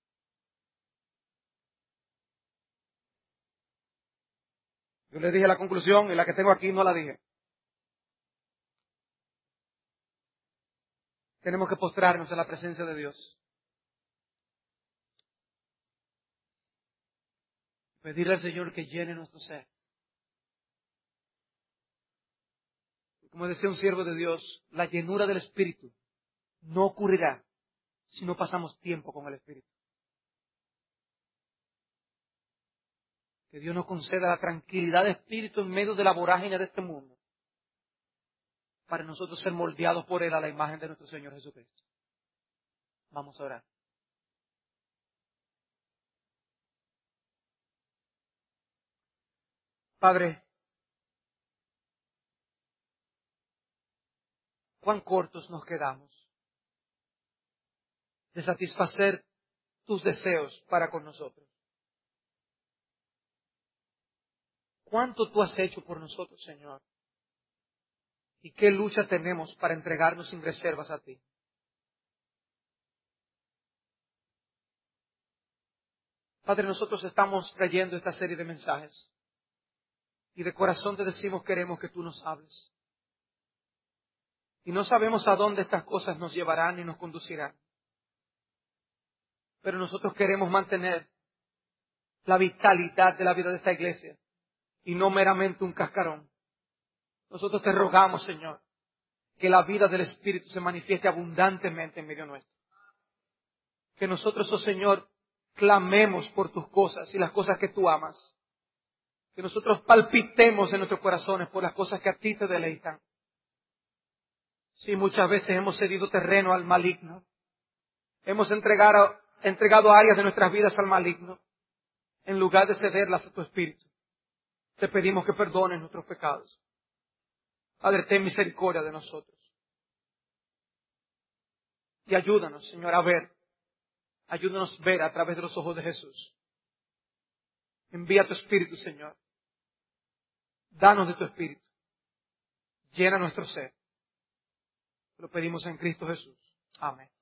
Yo les dije la conclusión y la que tengo aquí no la dije. Tenemos que postrarnos en la presencia de Dios. Pedirle al Señor que llene nuestro ser. Como decía un siervo de Dios, la llenura del Espíritu no ocurrirá si no pasamos tiempo con el Espíritu. Que Dios nos conceda la tranquilidad de espíritu en medio de la vorágine de este mundo, para nosotros ser moldeados por Él a la imagen de nuestro Señor Jesucristo. Vamos a orar. Padre, cuán cortos nos quedamos de satisfacer tus deseos para con nosotros. Cuánto tú has hecho por nosotros, Señor. Y qué lucha tenemos para entregarnos sin reservas a ti. Padre, nosotros estamos trayendo esta serie de mensajes. Y de corazón te decimos, queremos que tú nos hables. Y no sabemos a dónde estas cosas nos llevarán y nos conducirán. Pero nosotros queremos mantener la vitalidad de la vida de esta iglesia. Y no meramente un cascarón. Nosotros te rogamos, Señor, que la vida del Espíritu se manifieste abundantemente en medio nuestro. Que nosotros, oh Señor, clamemos por tus cosas y las cosas que tú amas. Que nosotros palpitemos en nuestros corazones por las cosas que a ti te deleitan. Sí, muchas veces hemos cedido terreno al maligno. Hemos entregado áreas de nuestras vidas al maligno, en lugar de cederlas a tu Espíritu. Te pedimos que perdones nuestros pecados. Padre, ten misericordia de nosotros. Y ayúdanos, Señor, a ver. Ayúdanos a ver a través de los ojos de Jesús. Envía tu Espíritu, Señor. Danos de tu Espíritu. Llena nuestro ser. Lo pedimos en Cristo Jesús. Amén.